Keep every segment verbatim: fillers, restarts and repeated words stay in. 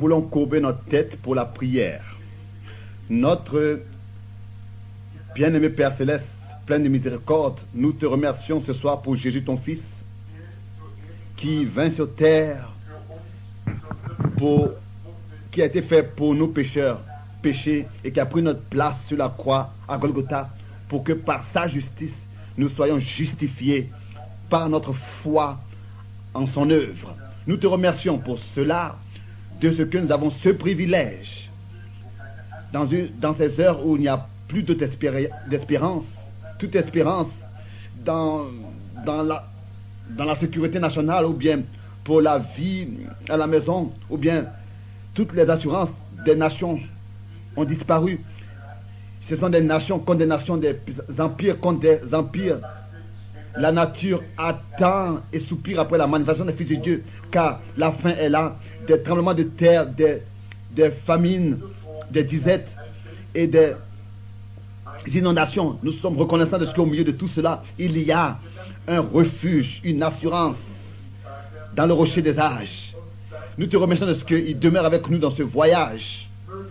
voulons courber notre tête pour la prière. Notre bien-aimé Père Céleste, plein de miséricorde, nous te remercions ce soir pour Jésus ton Fils, qui vint sur terre, pour, qui a été fait pour nos pécheurs, péchés, et qui a pris notre place sur la croix à Golgotha, pour que par sa justice, nous soyons justifiés par notre foi en son œuvre. Nous te remercions pour cela, de ce que nous avons ce privilège, dans, une, dans ces heures où il n'y a plus d'autre d'espérance, toute espérance dans, dans, la, dans la sécurité nationale, ou bien pour la vie à la maison, ou bien toutes les assurances des nations ont disparu. Ce sont des nations contre des nations, des empires contre des empires. La nature attend et soupire après la manifestation des fils de Dieu, car la fin est là. Des tremblements de terre, des, des famines, des disettes et des inondations. Nous sommes reconnaissants de ce qu'au milieu de tout cela, il y a un refuge, une assurance dans le rocher des âges. Nous te remercions de ce qu'il demeure avec nous dans ce voyage.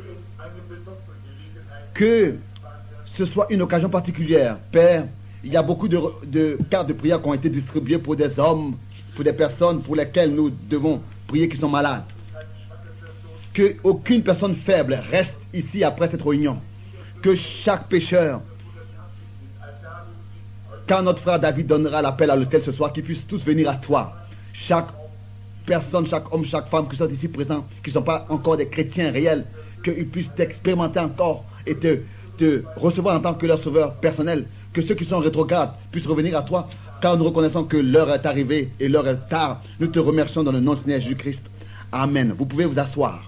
Que ce soit une occasion particulière, Père. Il y a beaucoup de, de cartes de prière qui ont été distribuées pour des hommes, pour des personnes pour lesquelles nous devons prier qui sont malades. Que aucune personne faible reste ici après cette réunion. Que chaque pécheur, quand notre frère David donnera l'appel à l'autel ce soir, qu'ils puissent tous venir à toi. Chaque personne, chaque homme, chaque femme qui sont ici présents, qui ne sont pas encore des chrétiens réels, qu'ils puissent t'expérimenter encore et te, te recevoir en tant que leur sauveur personnel. Que ceux qui sont rétrogrades puissent revenir à toi, car nous reconnaissons que l'heure est arrivée et l'heure est tard. Nous te remercions dans le nom de Seigneur Jésus-Christ. Amen. Vous pouvez vous asseoir.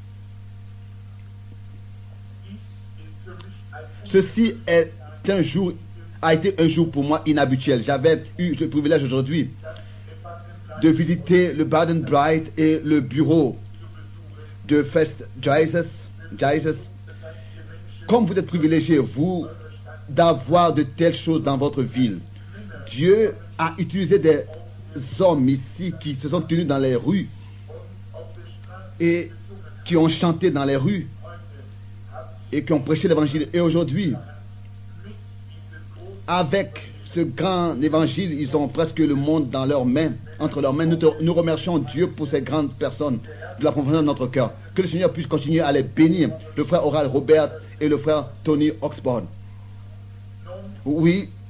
Ceci est un jour, a été un jour pour moi inhabituel. J'avais eu le privilège aujourd'hui de visiter le Baden Bright et le bureau de First Jesus. Jesus. Comme vous êtes privilégiés, vous, d'avoir de telles choses dans votre ville. Dieu a utilisé des hommes ici qui se sont tenus dans les rues et qui ont chanté dans les rues et qui ont prêché l'évangile. Et aujourd'hui, avec ce grand évangile, ils ont presque le monde dans leurs mains, entre leurs mains. Nous, te, nous remercions Dieu pour ces grandes personnes de la profondeur de notre cœur. Que le Seigneur puisse continuer à les bénir. Le frère Oral Robert et le frère Tony Oxford. Oui,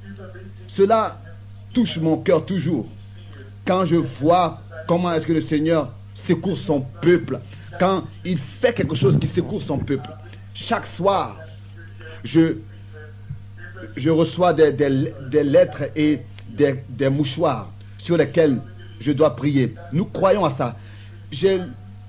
cela touche mon cœur toujours. Quand je vois comment est-ce que le Seigneur secourt son peuple, quand il fait quelque chose qui secourt son peuple. Chaque soir, je, je reçois des, des, des lettres et des, des mouchoirs sur lesquels je dois prier. Nous croyons à ça. J'ai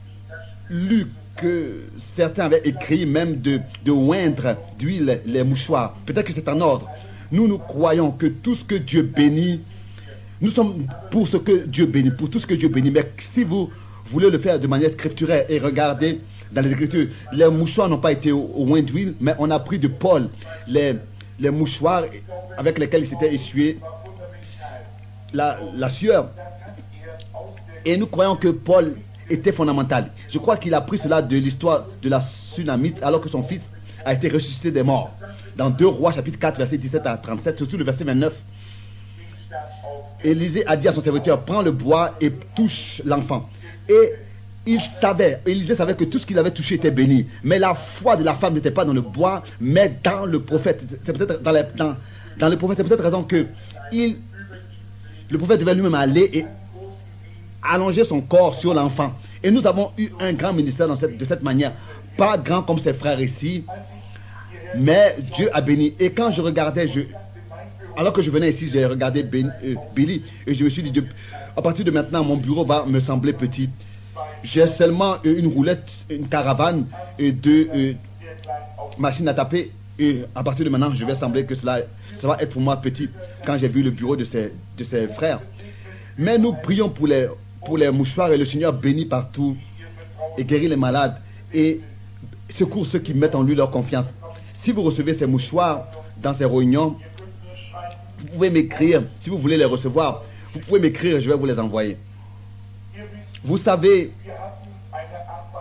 lu que certains avaient écrit même de, de oindre d'huile les mouchoirs. Peut-être que c'est en ordre. Nous, nous croyons que tout ce que Dieu bénit, nous sommes pour ce que Dieu bénit, pour tout ce que Dieu bénit. Mais si vous voulez le faire de manière scripturaire et regardez dans les Écritures, les mouchoirs n'ont pas été au, au oint d'huile, mais on a pris de Paul les, les mouchoirs avec lesquels il s'était essuyé la, la sueur. Et nous croyons que Paul était fondamental. Je crois qu'il a pris cela de l'histoire de la Sunamite, alors que son fils a été ressuscité des morts. Dans deux Rois, chapitre quatre, verset dix-sept à trente-sept, surtout le verset vingt-neuf. Élisée a dit à son serviteur, prends le bois et touche l'enfant. Et il savait, Élisée savait que tout ce qu'il avait touché était béni. Mais la foi de la femme n'était pas dans le bois, mais dans le prophète. C'est peut-être dans, les, dans, dans le prophète, c'est peut-être raison que il, le prophète devait lui-même aller et allonger son corps sur l'enfant. Et nous avons eu un grand ministère dans cette, de cette manière. Pas grand comme ses frères ici, mais Dieu a béni. Et quand je regardais, je, alors que je venais ici, j'ai regardé ben, euh, Billy et je me suis dit, de, à partir de maintenant, mon bureau va me sembler petit. J'ai seulement euh, une roulette, une caravane et deux euh, machines à taper. Et à partir de maintenant, je vais sembler que cela, ça va être pour moi petit quand j'ai vu le bureau de ses, de ses frères. Mais nous prions pour les, pour les mouchoirs et le Seigneur bénit partout et guérit les malades et secourt ceux qui mettent en lui leur confiance. Si vous recevez ces mouchoirs dans ces réunions, vous pouvez m'écrire. Si vous voulez les recevoir, vous pouvez m'écrire et je vais vous les envoyer. Vous savez,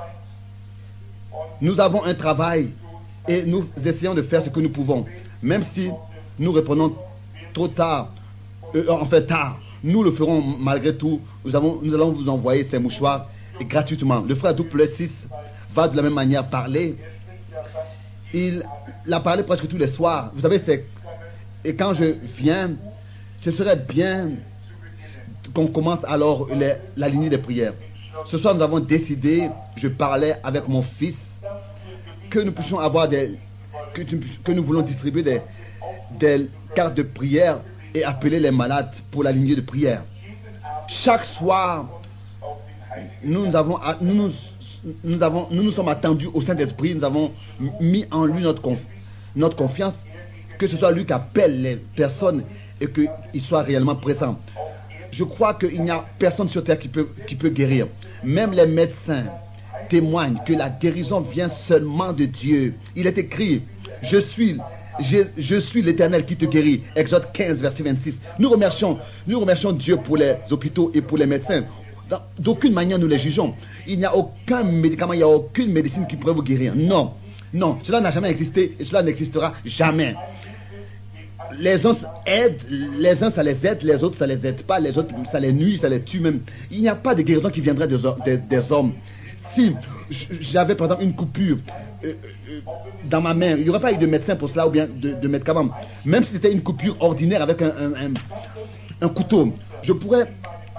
Nous avons un travail et nous essayons de faire ce que nous pouvons. Même si nous répondons trop tard, euh, en fait tard, nous le ferons malgré tout. Nous, avons, nous allons vous envoyer ces mouchoirs et gratuitement. Le frère Double six va de la même manière parler. Il a parlé presque tous les soirs. Vous savez, c'est... Et quand je viens, ce serait bien qu'on commence alors les, la lignée des prières. Ce soir, nous avons décidé, je parlais avec mon fils, que nous puissions avoir des... que, que nous voulons distribuer des, des cartes de prière et appeler les malades pour la lignée de prière. Chaque soir, nous nous avons, nous, nous, nous, avons, nous nous sommes attendus au Saint-Esprit, nous avons mis en lui notre, conf, notre confiance, que ce soit lui qui appelle les personnes et qu'il soit réellement présent. Je crois qu'il n'y a personne sur terre qui peut, qui peut guérir. Même les médecins témoignent que la guérison vient seulement de Dieu. Il est écrit, je suis... Je, je suis l'Éternel qui te guérit. Exode quinze, verset vingt-six. Nous remercions, nous remercions Dieu pour les hôpitaux et pour les médecins. D'aucune manière nous les jugeons. Il n'y a aucun médicament, il n'y a aucune médecine qui pourrait vous guérir. Non, non, cela n'a jamais existé et cela n'existera jamais. Les uns aident, les uns ça les aide, les autres ça les aide pas, les autres ça les nuit, ça les tue même. Il n'y a pas de guérison qui viendrait des, des, des hommes. Si j'avais par exemple une coupure euh, euh, dans ma main, il n'y aurait pas eu de médecin pour cela ou bien de, de médicament. Même si c'était une coupure ordinaire avec un, un, un, un couteau, je pourrais,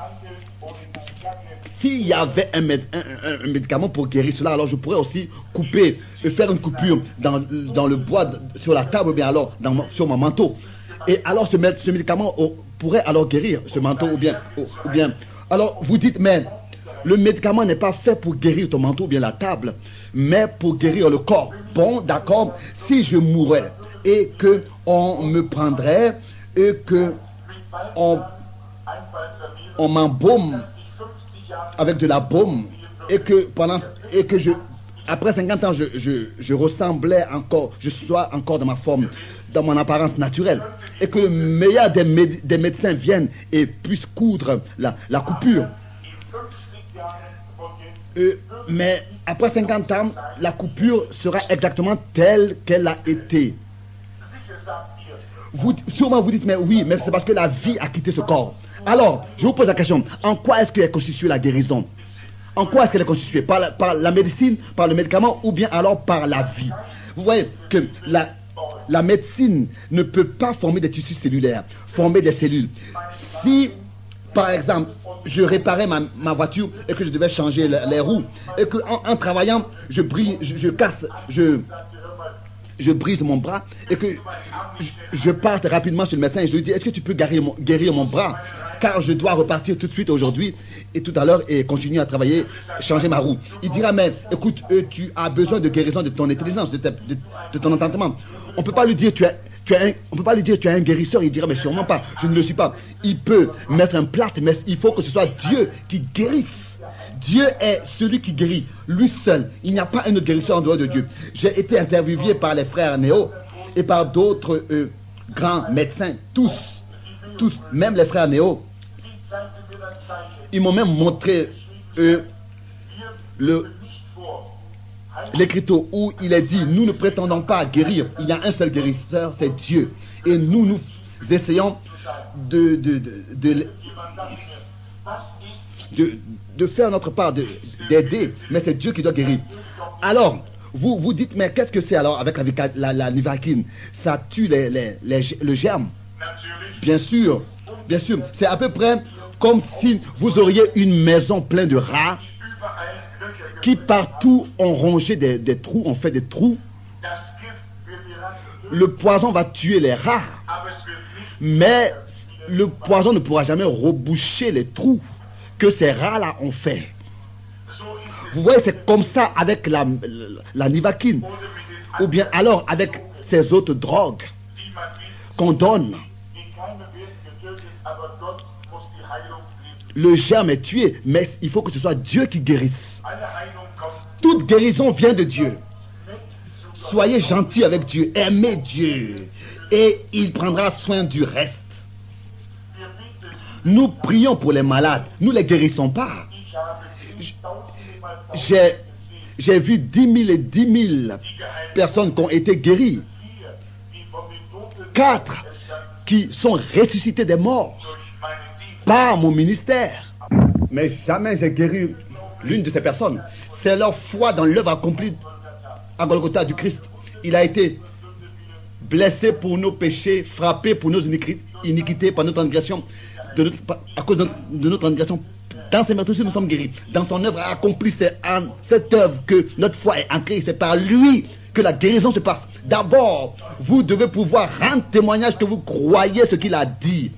s'il y avait un, un, un, un médicament pour guérir cela, alors je pourrais aussi couper et faire une coupure dans, dans le bois sur la table ou bien alors dans, sur mon manteau. Et alors ce, ce médicament oh, pourrait alors guérir ce manteau ou bien, ou, ou bien. Alors vous dites, mais le médicament n'est pas fait pour guérir ton manteau ou bien la table, mais pour guérir le corps. Bon, d'accord, si je mourais et que on me prendrait et que on, on m'embaume avec de la baume et que pendant et que je après cinquante ans je, je, je ressemblais encore, je sois encore dans ma forme, dans mon apparence naturelle, et que le meilleur des, méde des médecins viennent et puisse coudre la, la coupure. Euh, mais après cinquante ans, la coupure sera exactement telle qu'elle a été. Vous, sûrement vous dites, mais oui, mais c'est parce que la vie a quitté ce corps. Alors, je vous pose la question, en quoi est-ce qu'elle est constituée la guérison? En quoi est-ce qu'elle est constituée? Par la, par la médecine, par le médicament ou bien alors par la vie? Vous voyez que la, la médecine ne peut pas former des tissus cellulaires, former des cellules. Si, par exemple, je réparais ma, ma voiture et que je devais changer les, les roues et qu'en en travaillant, je, brise, je, je casse, je, je brise mon bras et que je, je parte rapidement chez le médecin et je lui dis, est-ce que tu peux guérir mon, guérir mon bras? Car je dois repartir tout de suite aujourd'hui et tout à l'heure et continuer à travailler, changer ma roue. Il dira, mais écoute, euh, tu as besoin de guérison de ton intelligence, de, de, de ton entendement. On ne peut pas lui dire, tu es... Tu es un, on ne peut pas lui dire tu es un guérisseur, il dira mais sûrement pas, je ne le suis pas. Il peut mettre un plâtre, mais il faut que ce soit Dieu qui guérisse. Dieu est celui qui guérit, lui seul. Il n'y a pas un autre guérisseur en dehors de Dieu. J'ai été interviewé par les frères Néo et par d'autres euh, grands médecins, tous, tous, même les frères Néo. Ils m'ont même montré euh, le... l'écriture où il est dit, nous ne prétendons pas à guérir, il y a un seul guérisseur, c'est Dieu. Et nous, nous essayons de, de, de, de, de, de faire notre part, d'aider, mais c'est Dieu qui doit guérir. Alors, vous vous dites, mais qu'est-ce que c'est alors avec la, la, la nivaquine? Ça tue les, les, les, le germe. Bien sûr, bien sûr, c'est à peu près comme si vous auriez une maison pleine de rats qui partout ont rongé des, des trous, ont fait des trous. Le poison va tuer les rats, mais le poison ne pourra jamais reboucher les trous que ces rats-là ont fait. Vous voyez, c'est comme ça avec la, la nivaquine, ou bien alors avec ces autres drogues qu'on donne. Le germe est tué, mais il faut que ce soit Dieu qui guérisse. Toute guérison vient de Dieu. Soyez gentils avec Dieu, aimez Dieu, et il prendra soin du reste. Nous prions pour les malades, nous ne les guérissons pas. J'ai J'ai vu dix mille et dix mille personnes qui ont été guéries. Quatre qui sont ressuscités des morts par mon ministère. Mais jamais j'ai guéri l'une de ces personnes. C'est leur foi dans l'œuvre accomplie à Golgotha du Christ. Il a été blessé pour nos péchés, frappé pour nos iniquités, par notre transgression, de notre, à cause de, de notre transgression. Dans ses meurtrissures, nous sommes guéris. Dans son œuvre accomplie, c'est en cette œuvre que notre foi est ancrée. C'est par lui que la guérison se passe. D'abord, vous devez pouvoir rendre témoignage que vous croyez ce qu'il a dit.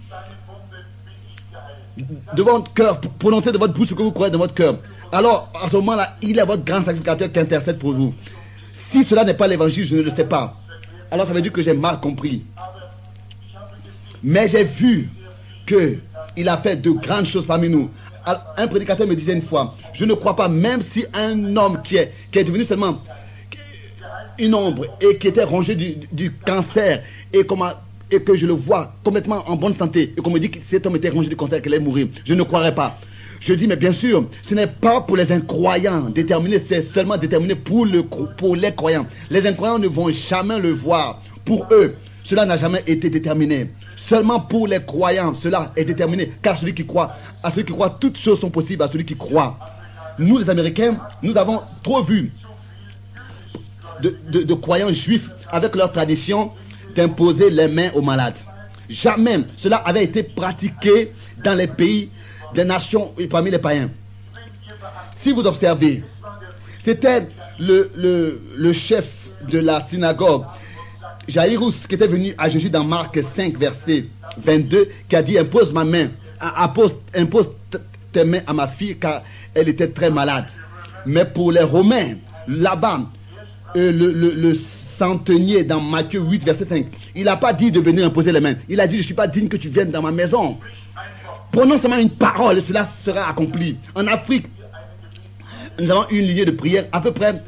De votre cœur, prononcez de votre bouche ce que vous croyez de votre cœur. Alors, à ce moment-là, il est votre grand sacrificateur qui intercède pour vous. Si cela n'est pas l'évangile, je ne le sais pas. Alors ça veut dire que j'ai mal compris. Mais j'ai vu qu'il a fait de grandes choses parmi nous. Un prédicateur me disait une fois, je ne crois pas, même si un homme qui est, qui est devenu seulement une ombre et qui était rongé du, du cancer et, comment, et que je le vois complètement en bonne santé et qu'on me dit que cet homme était rongé du cancer, qu'il allait mourir, je ne croirais pas. Je dis, mais bien sûr, ce n'est pas pour les incroyants déterminés, c'est seulement déterminé pour, le, pour les croyants. Les incroyants ne vont jamais le voir. Pour eux, cela n'a jamais été déterminé. Seulement pour les croyants, cela est déterminé. Car celui qui croit, à celui qui croit, toutes choses sont possibles à celui qui croit. Nous, les Américains, nous avons trop vu de, de, de croyants juifs avec leur tradition d'imposer les mains aux malades. Jamais cela avait été pratiqué dans les pays des nations et parmi les païens. Si vous observez, c'était le, le, le chef de la synagogue, Jairus, qui était venu à Jésus dans Marc cinq, verset vingt-deux, qui a dit, impose ma main, impose, impose tes mains à ma fille, car elle était très malade. Mais pour les Romains, là-bas, euh, le, le, le centenier dans Matthieu huit, verset cinq, il n'a pas dit de venir imposer les mains. Il a dit, je ne suis pas digne que tu viennes dans ma maison. Prononce seulement une parole et cela sera accompli. En Afrique, nous avons une lignée de prière, à peu près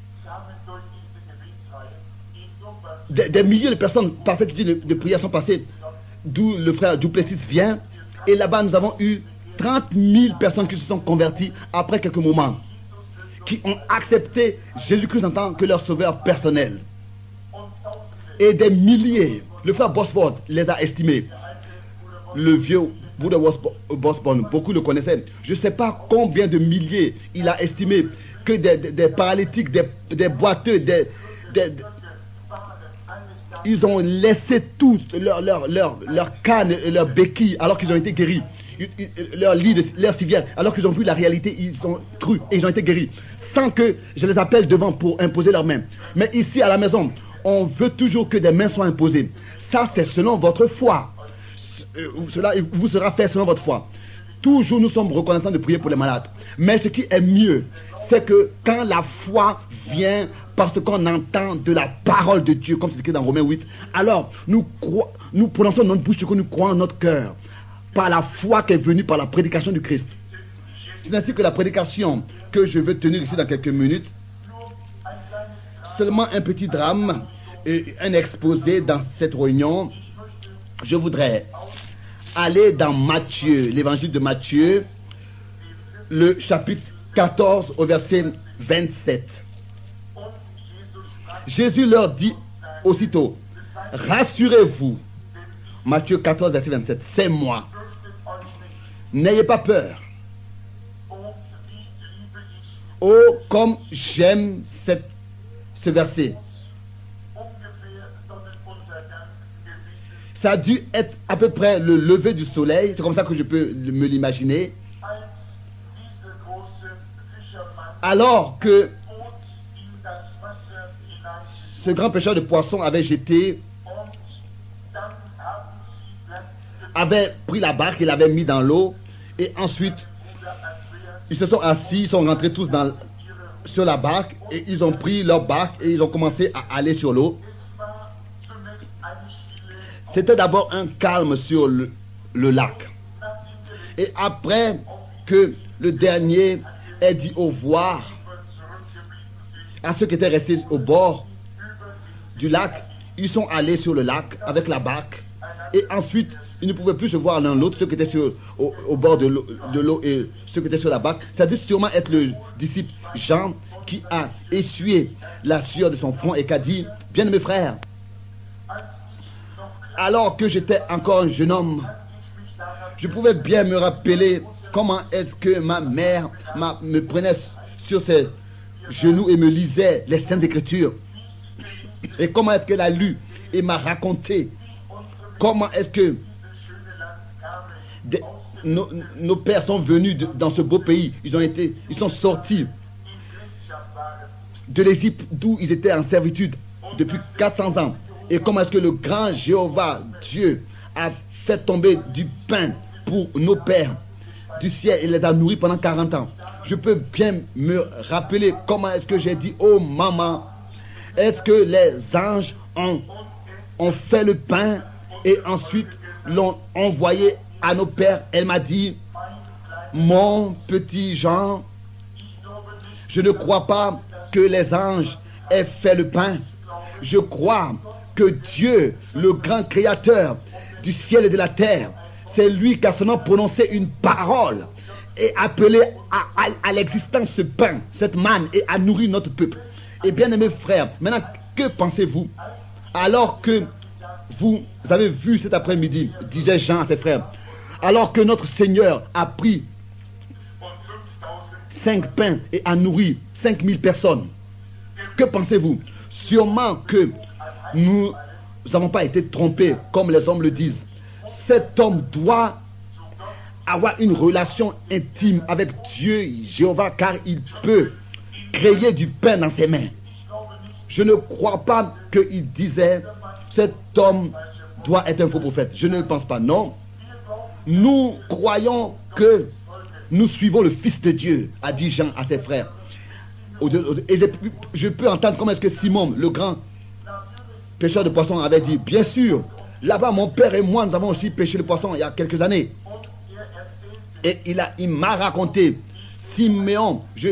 des, des milliers de personnes par cette lignée de, de prière sont passées, d'où le frère Duplessis vient. Et là-bas, nous avons eu trente mille personnes qui se sont converties après quelques moments, qui ont accepté Jésus-Christ en tant que leur sauveur personnel. Et des milliers, le frère Bosford les a estimés. Le vieux Bouddha Bosborn, beaucoup le connaissaient. Je ne sais pas combien de milliers il a estimé que des, des, des paralytiques, des, des boiteux, des, des, des, ils ont laissé tout, leur, leur, leur, leur canne et leur béquille alors qu'ils ont été guéris. Leur lit, de, leur civière, alors qu'ils ont vu la réalité, ils ont cru et ils ont été guéris. Sans que je les appelle devant pour imposer leurs mains. Mais ici à la maison, on veut toujours que des mains soient imposées. Ça, c'est selon votre foi. Cela vous sera fait selon votre foi. Toujours nous sommes reconnaissants de prier pour les malades. Mais ce qui est mieux, c'est que quand la foi vient parce qu'on entend de la parole de Dieu, comme c'est écrit dans Romains huit, alors nous, nous prononçons notre bouche ce que nous croyons en notre cœur, par la foi qui est venue par la prédication du Christ. C'est ainsi que la prédication que je veux tenir ici dans quelques minutes, seulement un petit drame et un exposé dans cette réunion. Je voudrais aller dans Matthieu, l'évangile de Matthieu, le chapitre quatorze au verset vingt-sept. Jésus leur dit aussitôt, rassurez-vous, Matthieu quatorze, verset vingt-sept, c'est moi. N'ayez pas peur. Oh, comme j'aime cette, ce verset. Ça a dû être à peu près le lever du soleil. C'est comme ça que je peux me l'imaginer. Alors que ce grand pêcheur de poissons avait jeté, avait pris la barque, il l'avait mis dans l'eau. Et ensuite, ils se sont assis, ils sont rentrés tous dans, sur la barque. Et ils ont pris leur barque et ils ont commencé à aller sur l'eau. C'était d'abord un calme sur le, le lac. Et après que le dernier ait dit au revoir à ceux qui étaient restés au bord du lac, ils sont allés sur le lac avec la barque. Et ensuite, ils ne pouvaient plus se voir l'un l'autre, ceux qui étaient sur, au, au bord de l'eau et ceux qui étaient sur la barque. Ça a dû sûrement être le disciple Jean qui a essuyé la sueur de son front et qui a dit, bien mes frères, alors que j'étais encore un jeune homme, je pouvais bien me rappeler comment est-ce que ma mère ma, me prenait sur ses genoux et me lisait les Saintes Écritures. Et comment est-ce qu'elle a lu et m'a raconté comment est-ce que des, nos, nos pères sont venus de, dans ce beau pays. Ils ont été, ils sont sortis de l'Égypte d'où ils étaient en servitude depuis quatre cents ans. Et comment est-ce que le grand Jéhovah, Dieu, a fait tomber du pain pour nos pères du ciel et les a nourris pendant quarante ans. Je peux bien me rappeler comment est-ce que j'ai dit, oh maman, est-ce que les anges ont, ont fait le pain et ensuite l'ont envoyé à nos pères. Elle m'a dit, mon petit Jean, je ne crois pas que les anges aient fait le pain. Je crois que Dieu, le grand créateur du ciel et de la terre, c'est lui qui a seulement prononcé une parole et appelé à, à, à l'existence ce pain, cette manne, et a nourri notre peuple. Et bien aimés frères, maintenant que pensez-vous alors que vous avez vu cet après-midi, disait Jean à ses frères, alors que notre Seigneur a pris cinq pains et a nourri cinq mille personnes, que pensez-vous? Sûrement que nous n'avons pas été trompés comme les hommes le disent. Cet homme doit avoir une relation intime avec Dieu, Jéhovah, car il peut créer du pain dans ses mains. Je ne crois pas qu'il disait cet homme doit être un faux prophète. Je ne le pense pas, non. Nous croyons que nous suivons le Fils de Dieu, a dit Jean à ses frères. Et je, je peux entendre comment est-ce que Simon, le grand pêcheur de poissons, avait dit, bien sûr, là-bas mon père et moi, nous avons aussi pêché le poisson il y a quelques années. Et il, a, il m'a raconté, Siméon, je,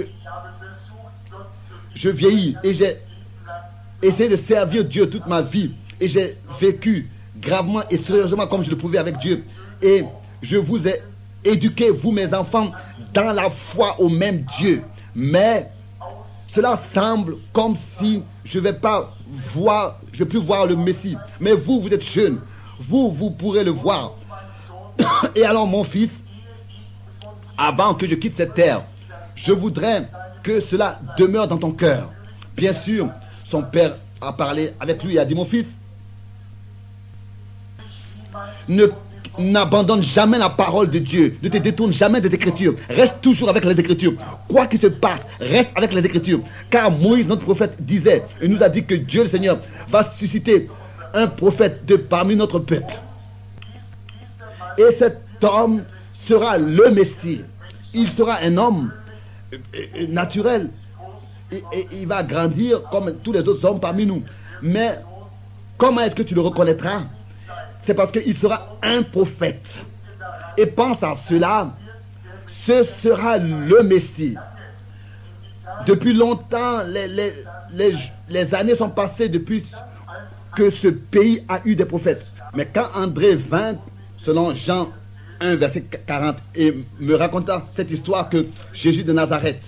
je vieillis et j'ai essayé de servir Dieu toute ma vie. Et j'ai vécu gravement et sérieusement comme je le pouvais avec Dieu. Et je vous ai éduqué, vous mes enfants, dans la foi au même Dieu. Mais cela semble comme si je ne vais pas voir, je ne vais plus voir le Messie. Mais vous, vous êtes jeunes. Vous, vous pourrez le voir. Et alors mon fils, avant que je quitte cette terre, je voudrais que cela demeure dans ton cœur. Bien sûr, son père a parlé avec lui et a dit, mon fils, ne n'abandonne jamais la parole de Dieu, ne te détourne jamais des Écritures, reste toujours avec les Écritures. Quoi qu'il se passe, reste avec les Écritures. Car Moïse, notre prophète, disait, et nous a dit que Dieu le Seigneur va susciter un prophète de parmi notre peuple. Et cet homme sera le Messie. Il sera un homme naturel. Et, et il va grandir comme tous les autres hommes parmi nous. Mais comment est-ce que tu le reconnaîtras? C'est parce qu'il sera un prophète. Et pense à cela, ce sera le Messie. Depuis longtemps, les, les, les, les années sont passées depuis que ce pays a eu des prophètes. Mais quand André vint, selon Jean un, verset quarante, et me raconta cette histoire que Jésus de Nazareth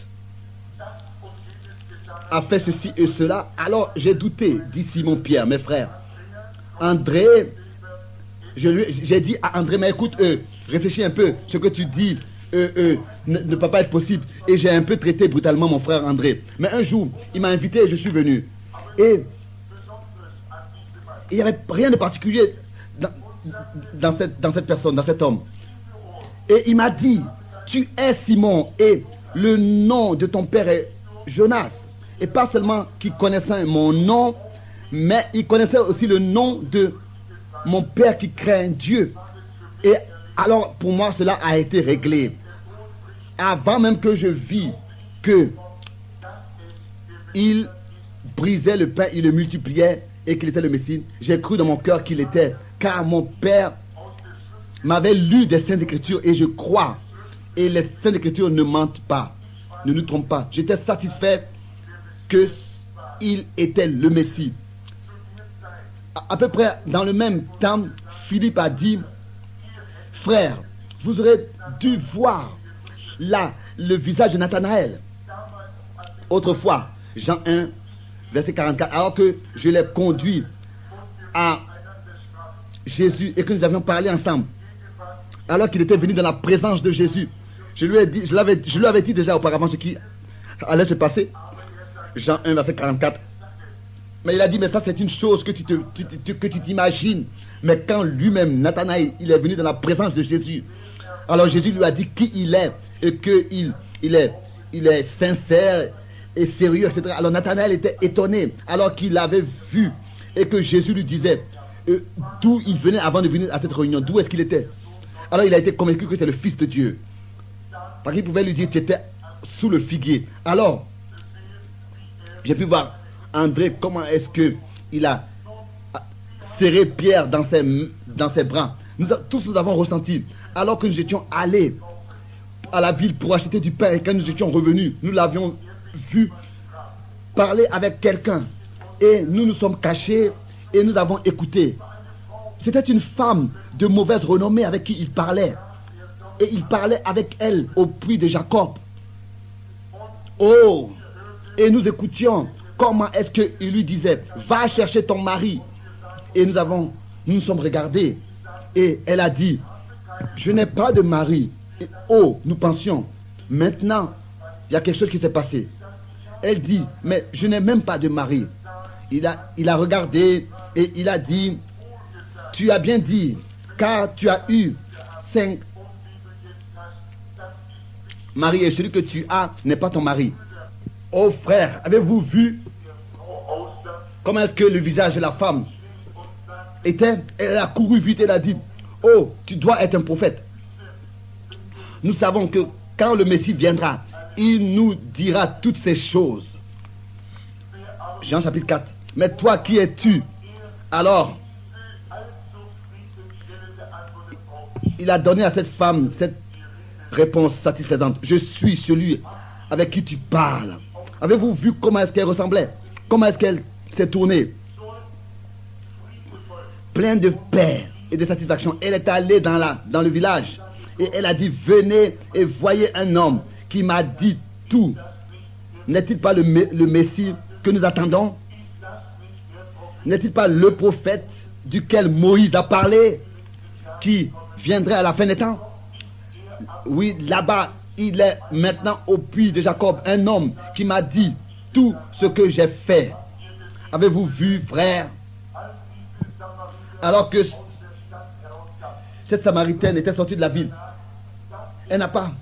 a fait ceci et cela, alors j'ai douté, dit Simon-Pierre, mes frères. André, j'ai dit à André, mais écoute, euh, réfléchis un peu, ce que tu dis euh, euh, ne, ne peut pas être possible. Et j'ai un peu traité brutalement mon frère André. Mais un jour, il m'a invité et je suis venu. Et il n'y avait rien de particulier dans, dans, cette, dans cette personne, dans cet homme. Et il m'a dit, tu es Simon et le nom de ton père est Jonas. Et pas seulement qu'il connaissait mon nom, mais il connaissait aussi le nom de mon père qui craint Dieu. Et alors pour moi cela a été réglé. Avant même que je vis que il brisait le pain, il le multipliait et qu'il était le Messie, j'ai cru dans mon cœur qu'il était. Car mon père m'avait lu des Saintes Écritures et je crois. Et les Saintes Écritures ne mentent pas, ne nous trompent pas. J'étais satisfait qu'il était le Messie. À peu près dans le même temps, Philippe a dit, frère, vous aurez dû voir là le visage de Nathanaël. Autrefois, Jean un, verset quarante-quatre, alors que je l'ai conduit à Jésus et que nous avions parlé ensemble, alors qu'il était venu dans la présence de Jésus, je lui ai dit, je l'avais, je lui avais dit déjà auparavant ce qui allait se passer. Jean un, verset quarante-quatre. Mais il a dit, mais ça c'est une chose que tu, te, tu, tu, que tu t'imagines. Mais quand lui-même, Nathanaël, il est venu dans la présence de Jésus, alors Jésus lui a dit qui il est et qu'il il est, il est sincère et sérieux, et cetera. Alors Nathanaël était étonné alors qu'il l'avait vu et que Jésus lui disait euh, d'où il venait avant de venir à cette réunion, d'où est-ce qu'il était. Alors il a été convaincu que c'est le Fils de Dieu. Parce qu'il pouvait lui dire tu étais sous le figuier. Alors, j'ai pu voir André, comment est-ce qu'il a serré Pierre dans ses, dans ses bras. Nous, tous nous avons ressenti, alors que nous étions allés à la ville pour acheter du pain et quand nous étions revenus, nous l'avions vu parler avec quelqu'un et nous nous sommes cachés et nous avons écouté. C'était une femme de mauvaise renommée avec qui il parlait et il parlait avec elle au puits de Jacob. Oh, et nous écoutions comment est-ce qu'il lui disait va chercher ton mari. Et nous avons, nous nous sommes regardés et elle a dit je n'ai pas de mari. Et oh, nous pensions maintenant il y a quelque chose qui s'est passé. Elle dit mais je n'ai même pas de mari. Il a, il a regardé et il a dit tu as bien dit car tu as eu cinq maris et celui que tu as n'est pas ton mari. Oh frère, avez-vous vu comment est-ce que le visage de la femme était? Elle a couru vite, elle a dit oh, tu dois être un prophète. Nous savons que quand le Messie viendra, il nous dira toutes ces choses. Jean chapitre quatre. Mais toi, qui es-tu? Alors, il a donné à cette femme cette réponse satisfaisante. Je suis celui avec qui tu parles. Avez-vous vu comment est-ce qu'elle ressemblait? Comment est-ce qu'elle s'est tournée? Pleine de paix et de satisfaction. Elle est allée dans, la, dans le village et elle a dit venez et voyez un homme qui m'a dit tout. N'est-il pas le, le Messie que nous attendons? N'est-il pas le prophète duquel Moïse a parlé, qui viendrait à la fin des temps? Oui, là-bas, il est maintenant au puits de Jacob, un homme qui m'a dit tout ce que j'ai fait. Avez-vous vu, frère? Alors que cette Samaritaine était sortie de la ville, elle n'a pas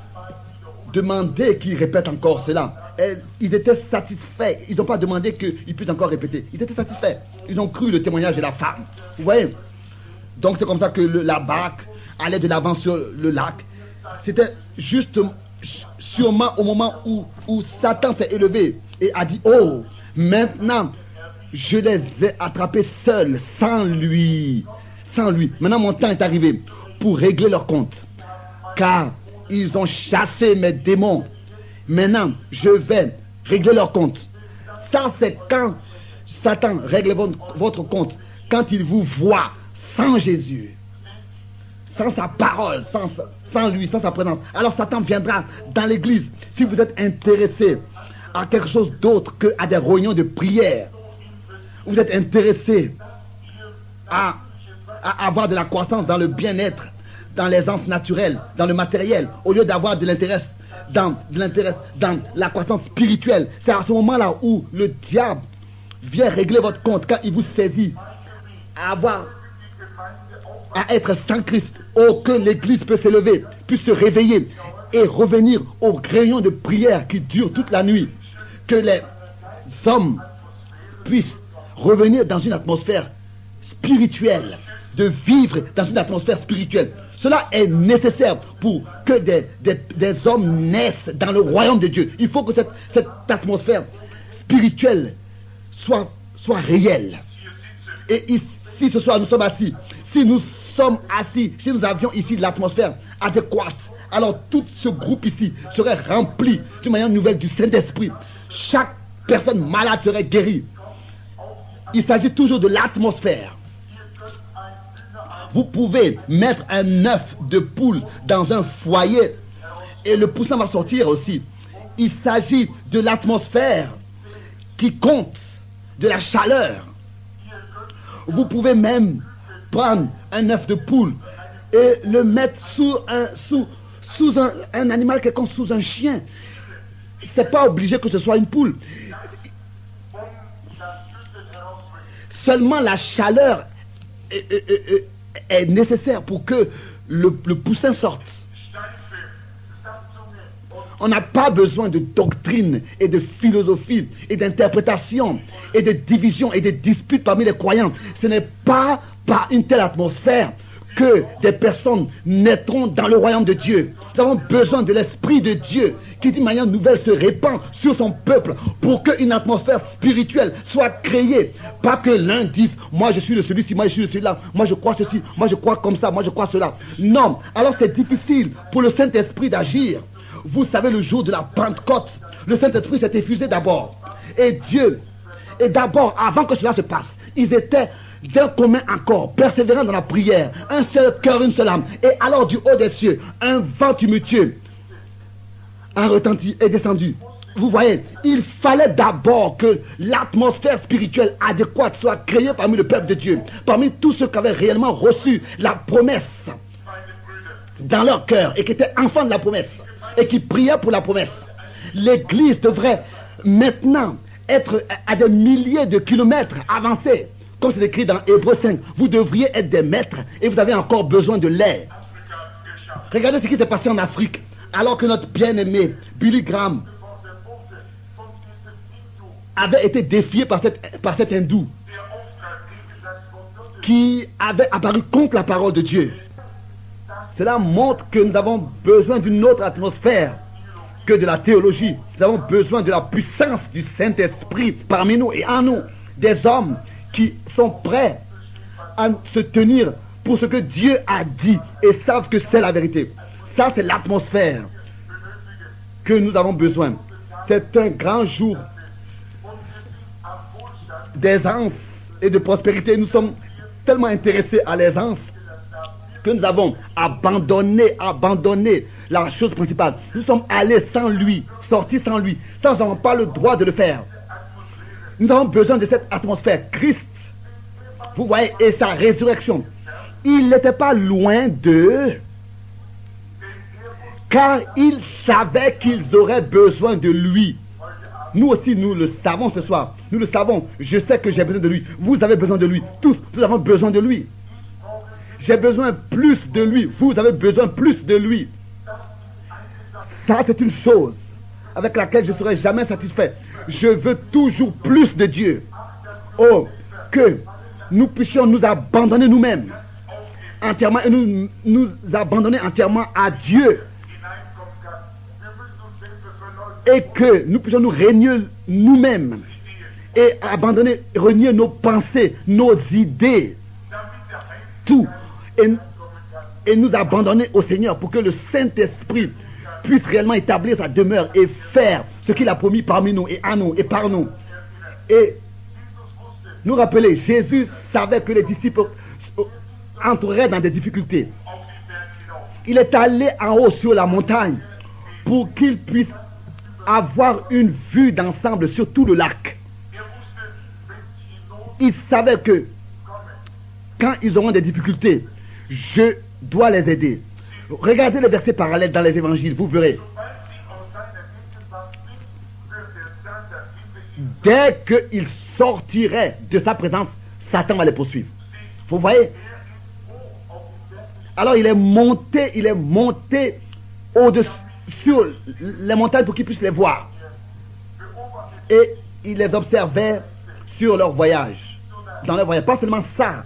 demandé qu'il répète encore cela. Elle, ils étaient satisfaits. Ils n'ont pas demandé qu'il puisse encore répéter. Ils étaient satisfaits. Ils ont cru le témoignage de la femme. Vous voyez? Donc c'est comme ça que le, la barque allait de l'avant sur le lac. C'était juste sûrement au moment où, où Satan s'est élevé et a dit oh, maintenant je les ai attrapés seuls, sans lui. Sans lui. Maintenant mon temps est arrivé pour régler leur compte. Car ils ont chassé mes démons. Maintenant, je vais régler leur compte. Ça, c'est quand Satan règle votre, votre compte. Quand il vous voit sans Jésus, sans sa parole, sans, sans lui, sans sa présence. Alors Satan viendra dans l'église. Si vous êtes intéressé à quelque chose d'autre qu'à des réunions de prière, vous êtes intéressé à, à avoir de la croissance dans le bien-être, dans l'aisance naturelle, dans le matériel, au lieu d'avoir de l'intérêt dans de l'intérêt dans la croissance spirituelle. C'est à ce moment-là où le diable vient régler votre compte, quand il vous saisit à avoir à être sans Christ. Oh, que l'église peut s'élever, puisse se réveiller et revenir aux réunions de prière qui durent toute la nuit. Que les hommes puissent revenir dans une atmosphère spirituelle, de vivre dans une atmosphère spirituelle. Cela est nécessaire pour que des, des, des hommes naissent dans le royaume de Dieu. Il faut que cette, cette atmosphère spirituelle soit, soit réelle. Et ici, ce soir, nous sommes assis. Si nous sommes assis, si nous avions ici l'atmosphère adéquate, alors tout ce groupe ici serait rempli d'une manière nouvelle du Saint-Esprit. Chaque personne malade serait guérie. Il s'agit toujours de l'atmosphère. Vous pouvez mettre un œuf de poule dans un foyer et le poussin va sortir aussi. il s'agit de l'atmosphère qui compte, de la chaleur. Vous pouvez même prendre un œuf de poule et le mettre sous un, sous, sous un, un animal quelconque, sous un chien. C'est pas obligé que ce soit une poule. Seulement la chaleur est, est, est, est nécessaire pour que le, le poussin sorte. On n'a pas besoin de doctrine et de philosophie et d'interprétation et de division et de disputes parmi les croyants. Ce n'est pas par une telle atmosphère que des personnes naîtront dans le royaume de Dieu. Nous avons besoin de l'Esprit de Dieu qui d'une manière nouvelle se répand sur son peuple pour qu'une atmosphère spirituelle soit créée. Pas que l'un dise, moi je suis de celui-ci, moi je suis de celui-là, moi je crois ceci, moi je crois comme ça, moi je crois cela. Non, alors c'est difficile pour le Saint-Esprit d'agir. Vous savez, le jour de la Pentecôte, le Saint-Esprit s'est effusé d'abord. Et Dieu, et d'abord, avant que cela se passe, ils étaient d'un commun accord, persévérant dans la prière, un seul cœur, une seule âme. Et alors du haut des cieux, un vent tumultueux a retenti et descendu. Vous voyez, il fallait d'abord que l'atmosphère spirituelle adéquate soit créée parmi le peuple de Dieu, parmi tous ceux qui avaient réellement reçu la promesse dans leur cœur et qui étaient enfants de la promesse et qui priaient pour la promesse. L'Église devrait maintenant être à des milliers de kilomètres avancés. Comme c'est écrit dans Hébreux cinq, vous devriez être des maîtres et vous avez encore besoin de l'air. Regardez ce qui s'est passé en Afrique, alors que notre bien-aimé Billy Graham avait été défié par, cette, par cet hindou qui avait apparu contre la parole de Dieu. Cela montre que nous avons besoin d'une autre atmosphère que de la théologie. Nous avons besoin de la puissance du Saint-Esprit parmi nous et en nous. Des hommes qui sont prêts à se tenir pour ce que Dieu a dit et savent que c'est la vérité. Ça, c'est l'atmosphère que nous avons besoin. C'est un grand jour d'aisance et de prospérité. Nous sommes tellement intéressés à l'aisance que nous avons abandonné, abandonné la chose principale. Nous sommes allés sans lui, sortis sans lui, sans avoir pas le droit de le faire. Nous avons besoin de cette atmosphère. Christ, vous voyez, et sa résurrection, il n'était pas loin d'eux, car il savait qu'ils auraient besoin de lui. Nous aussi, nous le savons ce soir. Nous le savons. Je sais que j'ai besoin de lui. Vous avez besoin de lui. Tous, nous avons besoin de lui. J'ai besoin plus de lui. Vous avez besoin plus de lui. Ça, c'est une chose avec laquelle je ne serai jamais satisfait. Je veux toujours plus de Dieu. Oh, que nous puissions nous abandonner nous-mêmes entièrement et nous, nous abandonner entièrement à Dieu. Et que nous puissions nous régner nous-mêmes et abandonner, renier nos pensées, nos idées, tout. Et, et nous abandonner au Seigneur pour que le Saint-Esprit puisse réellement établir sa demeure et faire ce qu'il a promis parmi nous et à nous et par nous. Et nous rappeler, Jésus savait que les disciples entreraient dans des difficultés. Il est allé en haut sur la montagne pour qu'ils puissent avoir une vue d'ensemble sur tout le lac. Il savait que quand ils auront des difficultés, je dois les aider. Regardez les versets parallèles dans les évangiles, vous verrez. Dès qu'il sortirait de sa présence, Satan va les poursuivre. Vous voyez? Alors il est monté, il est monté au-dessus, sur les montagnes pour qu'ils puissent les voir. Et il les observait sur leur voyage. Dans leur voyage. Pas seulement ça.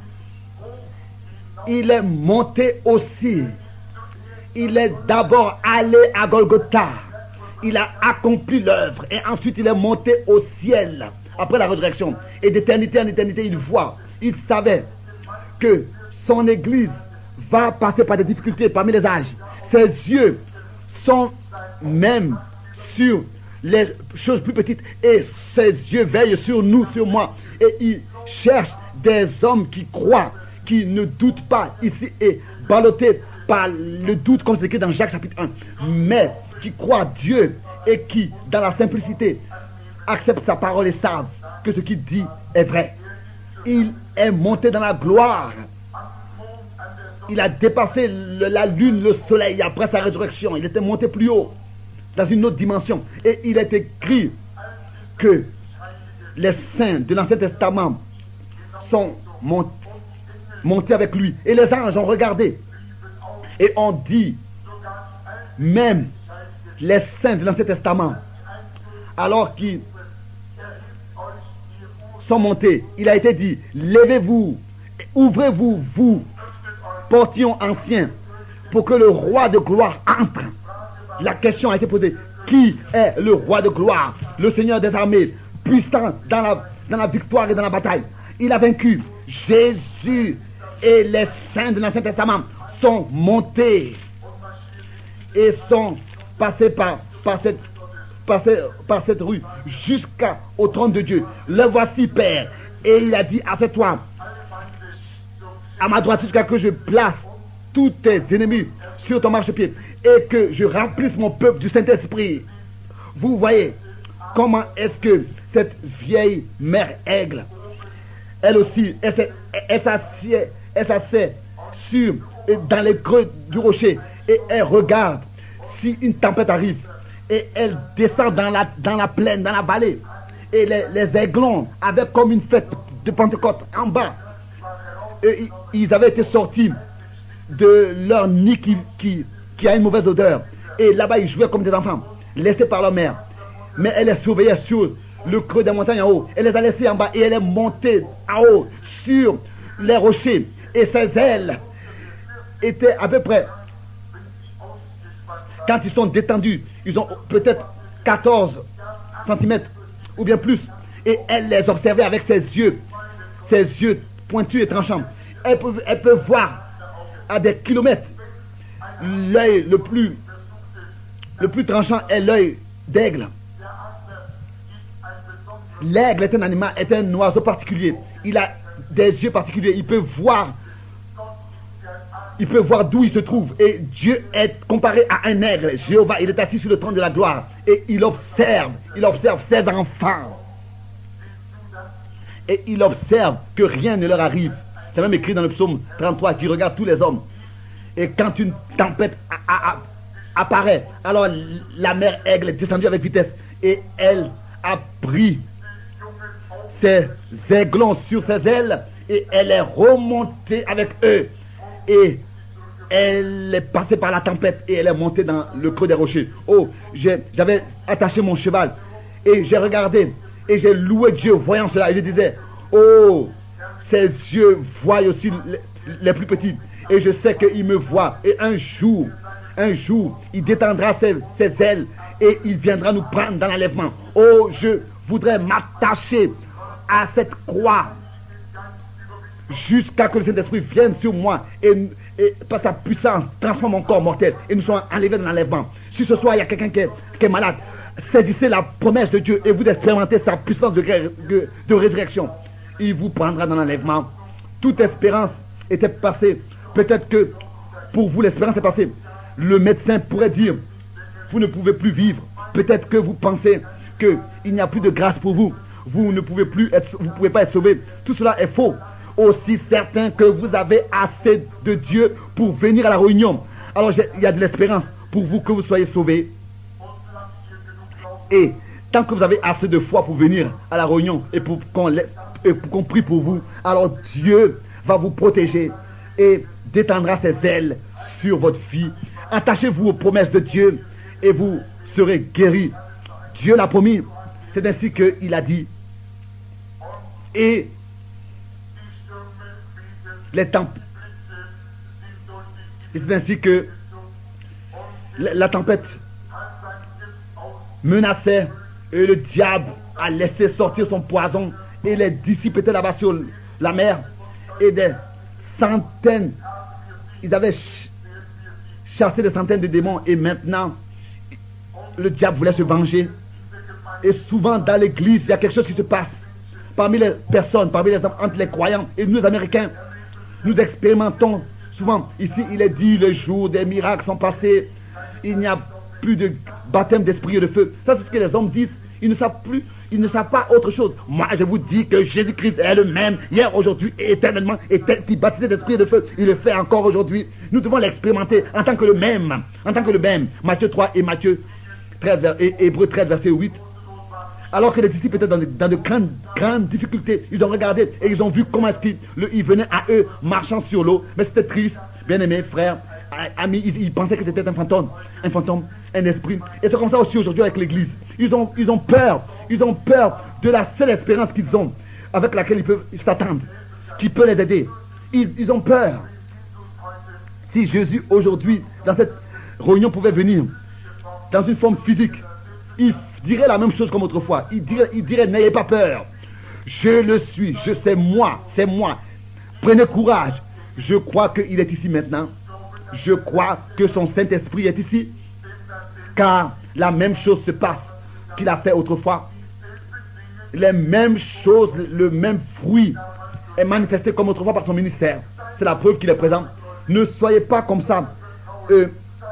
Il est monté aussi. Il est d'abord allé à Golgotha. Il a accompli l'œuvre. Et ensuite il est monté au ciel. Après la résurrection. Et d'éternité en éternité, il voit. Il savait que son église va passer par des difficultés parmi les âges. Ses yeux sont même sur les choses plus petites. Et ses yeux veillent sur nous, sur moi. Et il cherche des hommes qui croient, qui ne doutent pas ici et ballottés par le doute comme c'est écrit dans Jacques chapitre un, mais qui croient Dieu et qui, dans la simplicité, acceptent sa parole et savent que ce qu'il dit est vrai. Il est monté dans la gloire. Il a dépassé le, la lune, le soleil après sa résurrection. Il était monté plus haut, dans une autre dimension. Et il est écrit que les saints de l'Ancien Testament sont montés, montés avec lui. Et les anges ont regardé. Et on dit, même les saints de l'Ancien Testament, alors qu'ils sont montés, il a été dit, levez-vous, ouvrez-vous, vous, portillons anciens, pour que le roi de gloire entre. La question a été posée, qui est le roi de gloire? Le Seigneur des armées, puissant dans la, dans la victoire et dans la bataille. Il a vaincu. Jésus et les saints de l'Ancien Testament sont montés et sont passés par, par, cette, par, cette, par cette rue jusqu'au trône de Dieu. Le voici, Père. Et il a dit, assieds-toi à ma droite jusqu'à ce que je place tous tes ennemis sur ton marchepied et que je remplisse mon peuple du Saint-Esprit. Vous voyez comment est-ce que cette vieille mère aigle, elle aussi, elle, elle s'assied, elle s'assied sur, dans les creux du rocher et elle regarde si une tempête arrive et elle descend dans la, dans la plaine, dans la vallée, et les, les aiglons avaient comme une fête de Pentecôte en bas. Et ils avaient été sortis de leur nid qui, qui, qui a une mauvaise odeur. Et là-bas, ils jouaient comme des enfants, laissés par leur mère. Mais elle les surveillait sur le creux des montagnes en haut. Elle les a laissés en bas et elle est montée en haut sur les rochers. Et ses ailes étaient à peu près, quand ils sont détendus, ils ont peut-être quatorze centimètres ou bien plus. Et elle les observait avec ses yeux, ses yeux pointus et tranchants. Elle peut, elle peut voir à des kilomètres. L'œil le plus, le plus tranchant est l'œil d'aigle. L'aigle est un animal, est un oiseau particulier. Il a des yeux particuliers. Il peut voir, il peut voir d'où il se trouve. Et Dieu est comparé à un aigle. Jéhovah, il est assis sur le trône de la gloire. Et il observe, il observe ses enfants. Et il observe que rien ne leur arrive. C'est même écrit dans le psaume trente-trois qui regarde tous les hommes. Et quand une tempête a, a, a, apparaît, alors la mère aigle est descendue avec vitesse. Et elle a pris ses aiglons sur ses ailes. Et elle est remontée avec eux. Et elle est passée par la tempête. Et elle est montée dans le creux des rochers. Oh, j'avais attaché mon cheval. Et j'ai regardé. Et j'ai loué Dieu voyant cela. Et je disais, oh, ses yeux voient aussi les, les plus petits. Et je sais qu'il me voit. Et un jour, un jour, il détendra ses, ses ailes. Et il viendra nous prendre dans l'enlèvement. Oh, je voudrais m'attacher à cette croix. Jusqu'à ce que le Saint-Esprit vienne sur moi. Et, et par sa puissance, transforme mon corps mortel. Et nous soyons enlevés dans l'enlèvement. Si ce soir, il y a quelqu'un qui, qui est malade, saisissez la promesse de Dieu et vous expérimentez sa puissance de, de, de résurrection. Il vous prendra dans l'enlèvement. Toute espérance était passée. Peut-être que pour vous l'espérance est passée. Le médecin pourrait dire, vous ne pouvez plus vivre. Peut-être que vous pensez qu'il n'y a plus de grâce pour vous. Vous ne pouvez plus être, vous pouvez pas être sauvé. Tout cela est faux. Aussi certain que vous avez assez de Dieu pour venir à la réunion. Alors il y a de l'espérance pour vous que vous soyez sauvés. Et tant que vous avez assez de foi pour venir à la réunion et pour qu'on qu'on prie pour vous, alors Dieu va vous protéger et détendra ses ailes sur votre vie. Attachez-vous aux promesses de Dieu et vous serez guéris. Dieu l'a promis. C'est ainsi qu'il a dit. Et les tempêtes. Et c'est ainsi que la, la tempête menaçait et le diable a laissé sortir son poison et les disciples étaient là-bas sur la mer et des centaines, ils avaient ch chassé des centaines de démons et maintenant le diable voulait se venger. Et souvent dans l'église il y a quelque chose qui se passe parmi les personnes, parmi les entre les croyants et nous Américains, nous expérimentons souvent. Ici il est dit les jours des miracles sont passés, il n'y a plus de baptême d'esprit et de feu. Ça, c'est ce que les hommes disent. Ils ne savent plus, ils ne savent pas autre chose. Moi, je vous dis que Jésus-Christ est le même, hier, aujourd'hui et éternellement, et tel qui baptisait d'esprit et de feu, il le fait encore aujourd'hui. Nous devons l'expérimenter en tant que le même, en tant que le même. Matthieu trois et Matthieu treize, et Hébreux treize, verset huit. Alors que les disciples étaient dans de, dans de grandes, grandes difficultés, ils ont regardé et ils ont vu comment est-ce qu'ils venaient à eux marchant sur l'eau. Mais c'était triste, bien-aimés, frères, amis, ils, ils pensaient que c'était un fantôme, un fantôme, un esprit. Et c'est comme ça aussi aujourd'hui avec l'église. Ils ont, ils ont peur, ils ont peur de la seule espérance qu'ils ont, avec laquelle ils peuvent s'attendre, qui peut les aider. Ils, ils ont peur. Si Jésus aujourd'hui, dans cette réunion, pouvait venir dans une forme physique, il dirait la même chose comme autrefois. Il dirait, il dirait, n'ayez pas peur. Je le suis, je sais moi, c'est moi. Prenez courage. Je crois qu'il est ici maintenant. Je crois que son Saint-Esprit est ici. Car la même chose se passe qu'il a fait autrefois. Les mêmes choses, le même fruit est manifesté comme autrefois par son ministère. C'est la preuve qu'il est présent. Ne soyez pas comme ça, euh,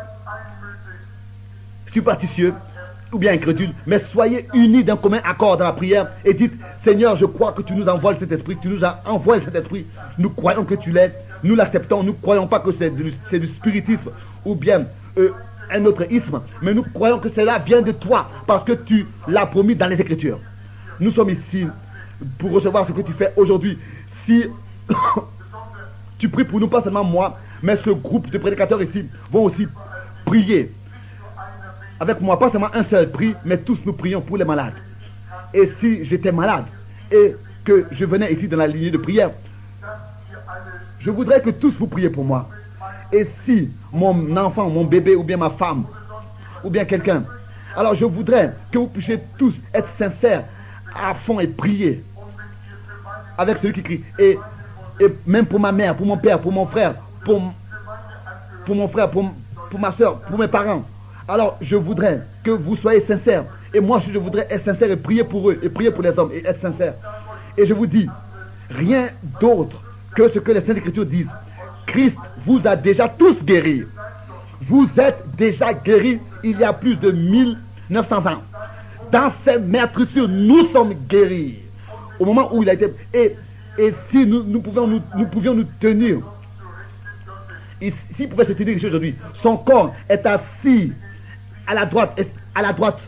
superstitieux ou bien incrédule, mais soyez unis d'un commun accord dans la prière et dites, Seigneur, je crois que tu nous envoies cet esprit, tu nous as envoyé cet esprit, nous croyons que tu l'es, nous l'acceptons, nous ne croyons pas que c'est du, c'est du spiritisme ou bien euh, un autre isme, mais nous croyons que cela vient de toi parce que tu l'as promis dans les Écritures. Nous sommes ici pour recevoir ce que tu fais aujourd'hui. Si tu pries pour nous, pas seulement moi, mais ce groupe de prédicateurs ici vont aussi prier avec moi, pas seulement un seul prie, mais tous nous prions pour les malades. Et si j'étais malade et que je venais ici dans la lignée de prière, je voudrais que tous vous priez pour moi. Et si mon enfant, mon bébé, ou bien ma femme, ou bien quelqu'un, alors je voudrais que vous puissiez tous être sincères à fond et prier avec celui qui crie. Et, et même pour ma mère, pour mon père, pour mon frère, pour, pour mon frère, pour, pour ma soeur, pour mes parents. Alors je voudrais que vous soyez sincères. Et moi je voudrais être sincère et prier pour eux, et prier pour les hommes, et être sincère. Et je vous dis, rien d'autre que ce que les Saintes Écritures disent. Christ vous a déjà tous guéris. Vous êtes déjà guéris il y a plus de mille neuf cents ans. Dans ces meurtrissures, nous sommes guéris. Au moment où il a été... Et, et si nous, nous, pouvions nous, nous pouvions nous tenir, s'il pouvait se tenir ici aujourd'hui, son corps est assis à la droite, à la droite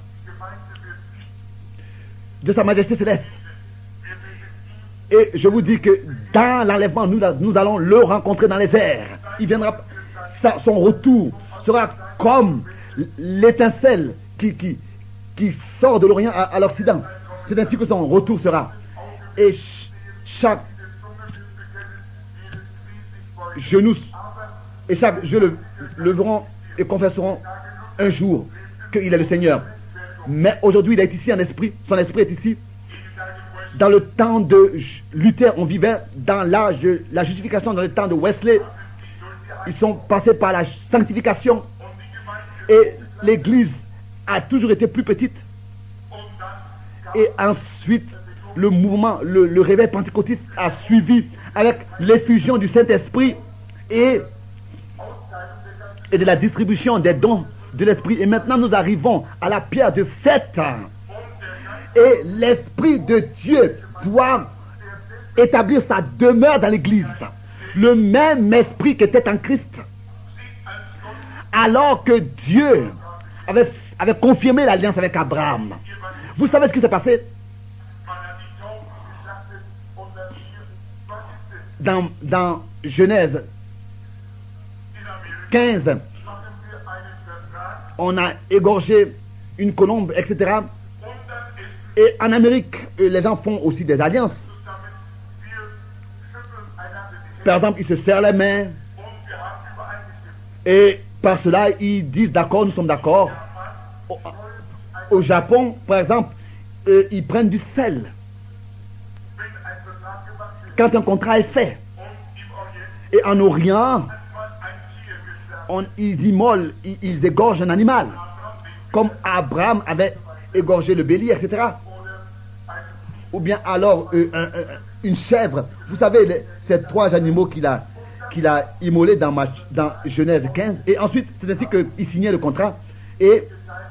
de Sa Majesté Céleste. Et je vous dis que dans l'enlèvement, nous, nous allons le rencontrer dans les airs. Il viendra, sa, son retour sera comme l'étincelle qui, qui, qui sort de l'Orient à, à l'Occident. C'est ainsi que son retour sera. Et ch chaque genou et chaque je le leveront et confesseront un jour qu'il est le Seigneur. Mais aujourd'hui, il est ici en esprit. Son esprit est ici. Dans le temps de Luther, on vivait dans l'âge de la justification, dans le temps de Wesley. Ils sont passés par la sanctification. Et l'église a toujours été plus petite. Et ensuite, le mouvement, le, le réveil pentecôtiste a suivi avec l'effusion du Saint-Esprit et, et de la distribution des dons de l'Esprit. Et maintenant, nous arrivons à la pierre de fête. Et l'Esprit de Dieu doit établir sa demeure dans l'église. Le même esprit qui était en Christ. Alors que Dieu avait, avait confirmé l'alliance avec Abraham. Vous savez ce qui s'est passé? Dans, dans Genèse quinze, on a égorgé une colombe, et cetera. Et en Amérique, les gens font aussi des alliances. Par exemple, ils se serrent les mains. Et par cela, ils disent d'accord, nous sommes d'accord. Au, au Japon, par exemple, euh, ils prennent du sel. Quand un contrat est fait. Et en Orient, on, ils immolent, ils, ils égorgent un animal. Comme Abraham avait égorgé le bélier, et cetera. Ou bien alors euh, un, un, une chèvre. Vous savez, les, ces trois animaux qu'il a, qu'il a immolés dans, ma, dans Genèse quinze. Et ensuite, c'est ainsi qu'il signait le contrat. Et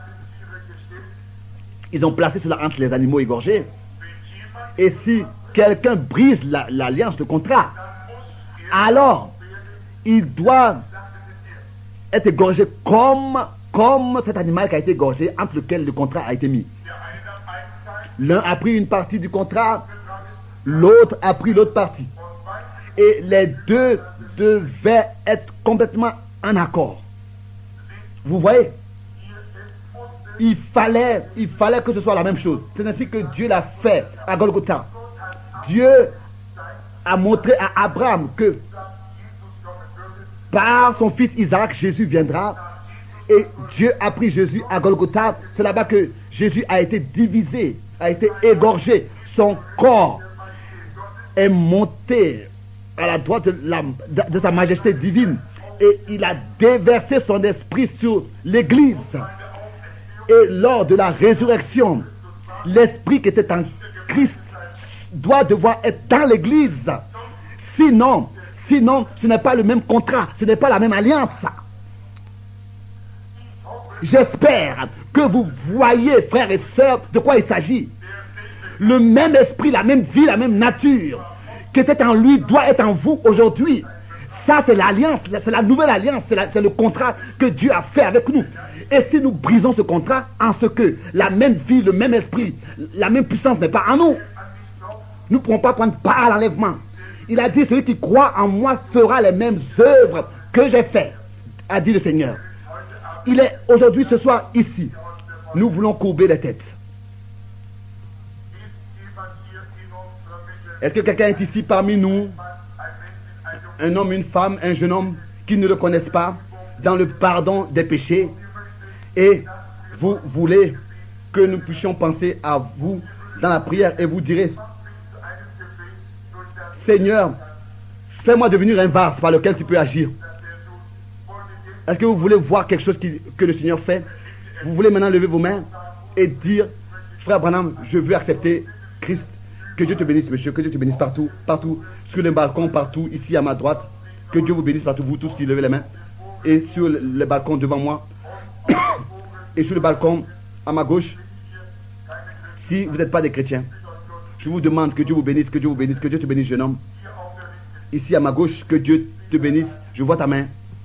ils ont placé cela entre les animaux égorgés. Et si quelqu'un brise la, l'alliance, le contrat, alors il doit être égorgé comme, comme cet animal qui a été égorgé, entre lequel le contrat a été mis. L'un a pris une partie du contrat, l'autre a pris l'autre partie. Et les deux devaient être complètement en accord. Vous voyez? Il fallait, il fallait que ce soit la même chose. C'est ainsi que Dieu l'a fait à Golgotha. Dieu a montré à Abraham que par son fils Isaac, Jésus viendra. Et Dieu a pris Jésus à Golgotha. C'est là-bas que Jésus a été divisé, a été égorgé. Son corps est monté à la droite de, la, de sa majesté divine. Et il a déversé son esprit sur l'Église. Et lors de la résurrection, l'esprit qui était en Christ doit devoir être dans l'Église. Sinon, sinon, ce n'est pas le même contrat, ce n'est pas la même alliance. J'espère que vous voyez, frères et sœurs, de quoi il s'agit. Le même esprit, la même vie, la même nature qui était en lui doit être en vous aujourd'hui. Ça, c'est l'alliance, c'est la nouvelle alliance, c'est, la, c'est le contrat que Dieu a fait avec nous. Et si nous brisons ce contrat, en ce que la même vie, le même esprit, la même puissance n'est pas en nous, nous ne pourrons pas prendre part à l'enlèvement. Il a dit, celui qui croit en moi fera les mêmes œuvres que j'ai faites, a dit le Seigneur. Il est aujourd'hui, ce soir, ici. Nous voulons courber les têtes. Est-ce que quelqu'un est ici parmi nous? Un homme, une femme, un jeune homme qui ne le connaissent pas dans le pardon des péchés, et vous voulez que nous puissions penser à vous dans la prière, et vous direz, Seigneur, fais-moi devenir un vase par lequel tu peux agir. Est-ce que vous voulez voir quelque chose qui, que le Seigneur fait? Vous voulez maintenant lever vos mains et dire, frère Branham, je veux accepter Christ. Que Dieu te bénisse, monsieur, que Dieu te bénisse partout, partout, sur le balcon, partout, ici à ma droite. Que Dieu vous bénisse partout, vous tous qui levez les mains. Et sur le, le balcon devant moi. Et sur le balcon à ma gauche. Si vous n'êtes pas des chrétiens, je vous demande que Dieu vous bénisse, que Dieu vous bénisse, que Dieu te bénisse, jeune homme. Ici à ma gauche, que Dieu te bénisse. Je vois ta main.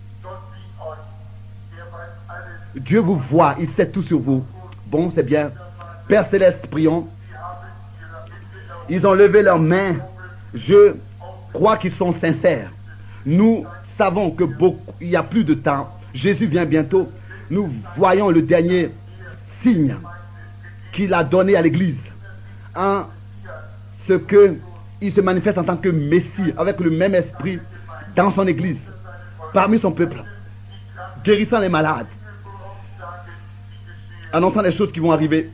Dieu vous voit, il sait tout sur vous. Bon, c'est bien. Père Céleste, prions. Ils ont levé leurs mains. Je crois qu'ils sont sincères. Nous savons que beaucoup, il n'y a plus de temps. Jésus vient bientôt. Nous voyons le dernier signe qu'il a donné à l'Église. En ce qu'il se manifeste en tant que Messie, avec le même esprit dans son Église, parmi son peuple, guérissant les malades, annonçant les choses qui vont arriver,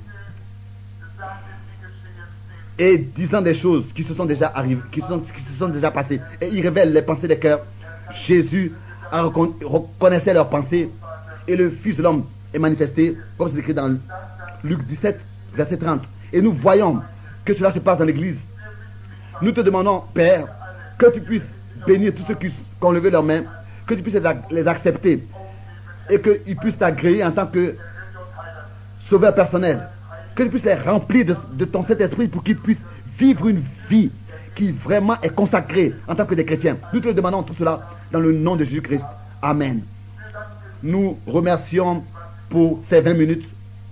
et disant des choses qui se sont déjà arrivées, qui, sont, qui se sont déjà passées. Et il révèle les pensées des cœurs. Jésus a reconna, reconnaissait leurs pensées. Et le Fils de l'homme est manifesté, comme c'est écrit dans Luc dix-sept, verset trente. Et nous voyons que cela se passe dans l'Église. Nous te demandons, Père, que tu puisses bénir tous ceux qui ont levé leurs mains, que tu puisses les accepter, et qu'ils puissent t'agréer en tant que sauveur personnel. Que tu puisses les remplir de, de ton Saint-Esprit pour qu'ils puissent vivre une vie qui vraiment est consacrée en tant que des chrétiens. Nous te demandons tout cela dans le nom de Jésus-Christ. Amen. Nous remercions pour ces vingt minutes.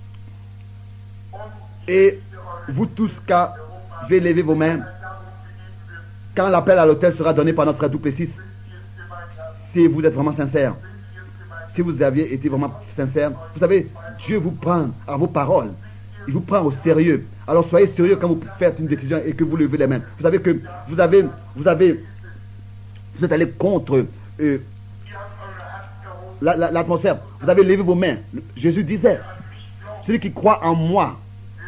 Et vous tous qui avez levé vos mains, quand l'appel à l'autel sera donné par notre Tout-Puissant, si vous êtes vraiment sincère, si vous aviez été vraiment sincère, vous savez, Dieu vous prend à vos paroles. Il vous prend au sérieux. Alors soyez sérieux quand vous faites une décision et que vous levez les mains. Vous savez que vous avez, vous avez, vous êtes allé contre euh, la, la, l'atmosphère. Vous avez levé vos mains. Jésus disait, celui qui croit en moi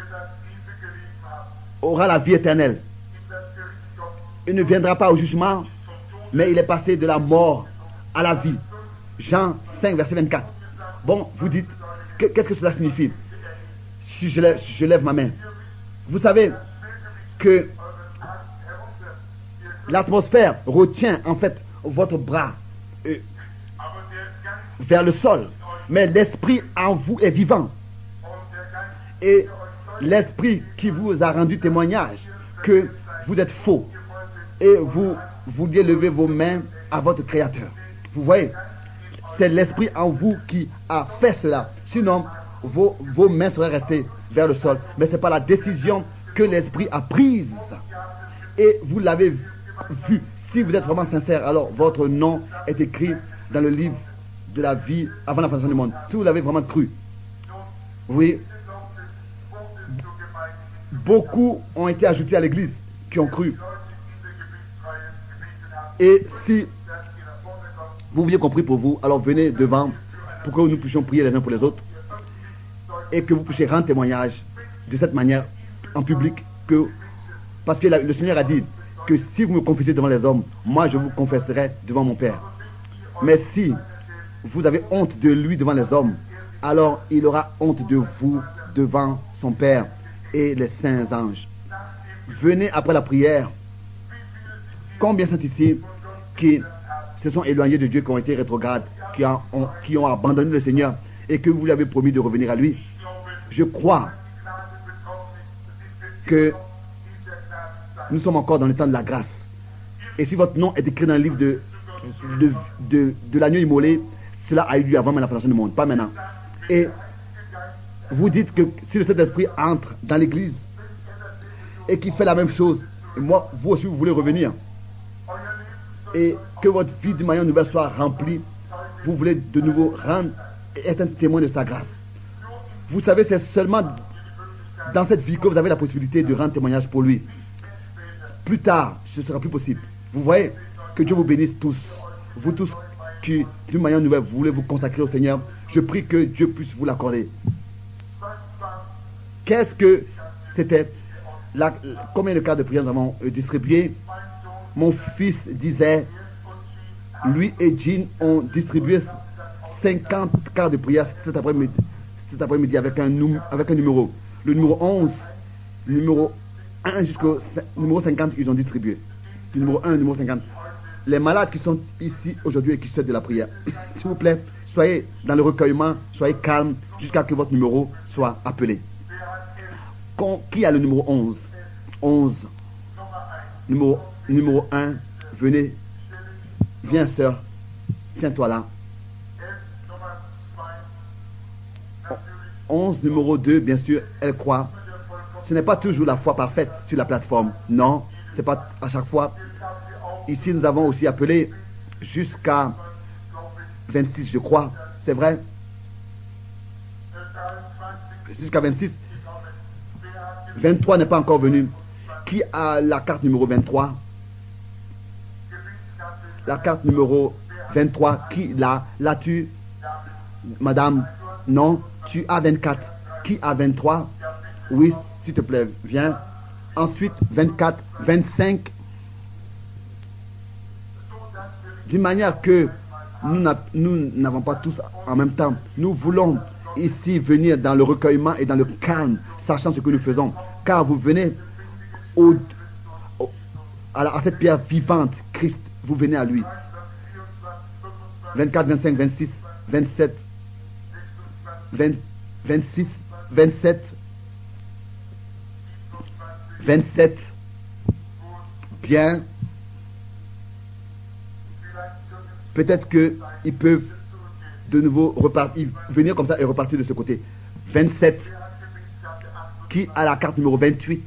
aura la vie éternelle. Il ne viendra pas au jugement, mais il est passé de la mort à la vie. Jean cinq, verset vingt-quatre. Bon, vous dites, qu'est-ce que cela signifie? Si je lève, je lève ma main. Vous savez que l'atmosphère retient en fait votre bras euh, vers le sol. Mais l'esprit en vous est vivant. Et l'esprit qui vous a rendu témoignage que vous êtes faux. Et vous vouliez lever vos mains à votre Créateur. Vous voyez, c'est l'esprit en vous qui a fait cela. Sinon, vos, vos mains seraient restées vers le sol. Mais ce n'est pas la décision que l'esprit a prise. Et vous l'avez vu. Si vous êtes vraiment sincère, alors votre nom est écrit dans le livre de la vie avant la fondation du monde. Si vous l'avez vraiment cru. Oui. Beaucoup ont été ajoutés à l'église qui ont cru. Et si vous vouliez compris pour vous, alors venez devant pour que nous puissions prier les uns pour les autres et que vous puissiez rendre témoignage de cette manière en public que, parce que la, le Seigneur a dit que si vous me confessez devant les hommes, moi je vous confesserai devant mon Père. Mais si vous avez honte de lui devant les hommes, alors il aura honte de vous devant son Père et les saints anges. Venez après la prière. Combien sont ici qui se sont éloignés de Dieu, qui ont été rétrogrades, qui ont, ont, qui ont abandonné le Seigneur et que vous lui avez promis de revenir à lui? Je crois que nous sommes encore dans le temps de la grâce. Et si votre nom est écrit dans le livre de, de, de, de l'agneau immolé, cela a eu lieu avant même la fondation du monde, pas maintenant. Et vous dites que si le Saint-Esprit entre dans l'église et qu'il fait la même chose, et moi, vous aussi, vous voulez revenir, et que votre vie d'une manière nouvelle soit remplie, vous voulez de nouveau rendre et être un témoin de sa grâce. Vous savez, c'est seulement dans cette vie que vous avez la possibilité de rendre témoignage pour lui. Plus tard, ce ne sera plus possible. Vous voyez, que Dieu vous bénisse tous. Vous tous qui, d'une manière nouvelle, vous voulez vous consacrer au Seigneur, je prie que Dieu puisse vous l'accorder. Qu'est-ce que c'était? La, combien de cartes de prière nous avons euh, distribué? Mon fils disait, lui et Jean ont distribué cinquante cartes de prière cet après-midi, cet après-midi avec, un avec un numéro. Le numéro onze, le numéro un jusqu'au numéro cinquante, ils ont distribué. Du numéro un au numéro cinquante. Les malades qui sont ici aujourd'hui et qui souhaitent de la prière, s'il vous plaît, soyez dans le recueillement, soyez calme jusqu'à ce que votre numéro soit appelé. Qui a le numéro onze? onze. Numéro, numéro un, venez. Viens, sœur. Tiens-toi là. onze, numéro deux, bien sûr, elle croit. Ce n'est pas toujours la foi parfaite sur la plateforme. Non, ce n'est pas à chaque fois. Ici, nous avons aussi appelé jusqu'à vingt-six, je crois. C'est vrai? Jusqu'à vingt-six. vingt-trois n'est pas encore venu. Qui a la carte numéro vingt-trois? La carte numéro vingt-trois, qui l'a? L'as-tu? Madame, non. Tu as vingt-quatre. Qui a vingt-trois? Oui, s'il te plaît, viens. Ensuite, vingt-quatre, vingt-cinq. D'une manière que nous n'avons pas tous en même temps. Nous voulons ici venir dans le recueillement et dans le calme, sachant ce que nous faisons. Car vous venez au, au, à, la, à cette pierre vivante, Christ, vous venez à lui. vingt-quatre, vingt-cinq, vingt-six, vingt-sept, vingt, vingt-six, vingt-sept, vingt-sept. Bien. Peut-être qu'ils peuvent de nouveau repartir, venir comme ça et repartir de ce côté. vingt-sept. Qui a la carte numéro vingt-huit?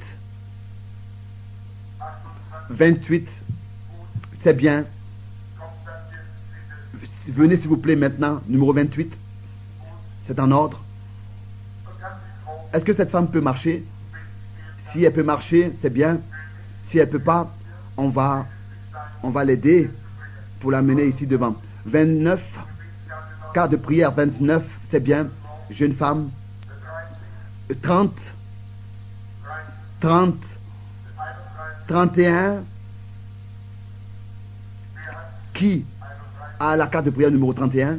vingt-huit. C'est bien. Venez s'il vous plaît maintenant, numéro vingt-huit. C'est en ordre. Est-ce que cette femme peut marcher? Si elle peut marcher, c'est bien. Si elle ne peut pas, on va, on va l'aider pour l'amener ici devant. vingt-neuf. Carte de prière vingt-neuf, c'est bien. Jeune femme. trente. trente. trente et un. Qui a la carte de prière numéro trente et un?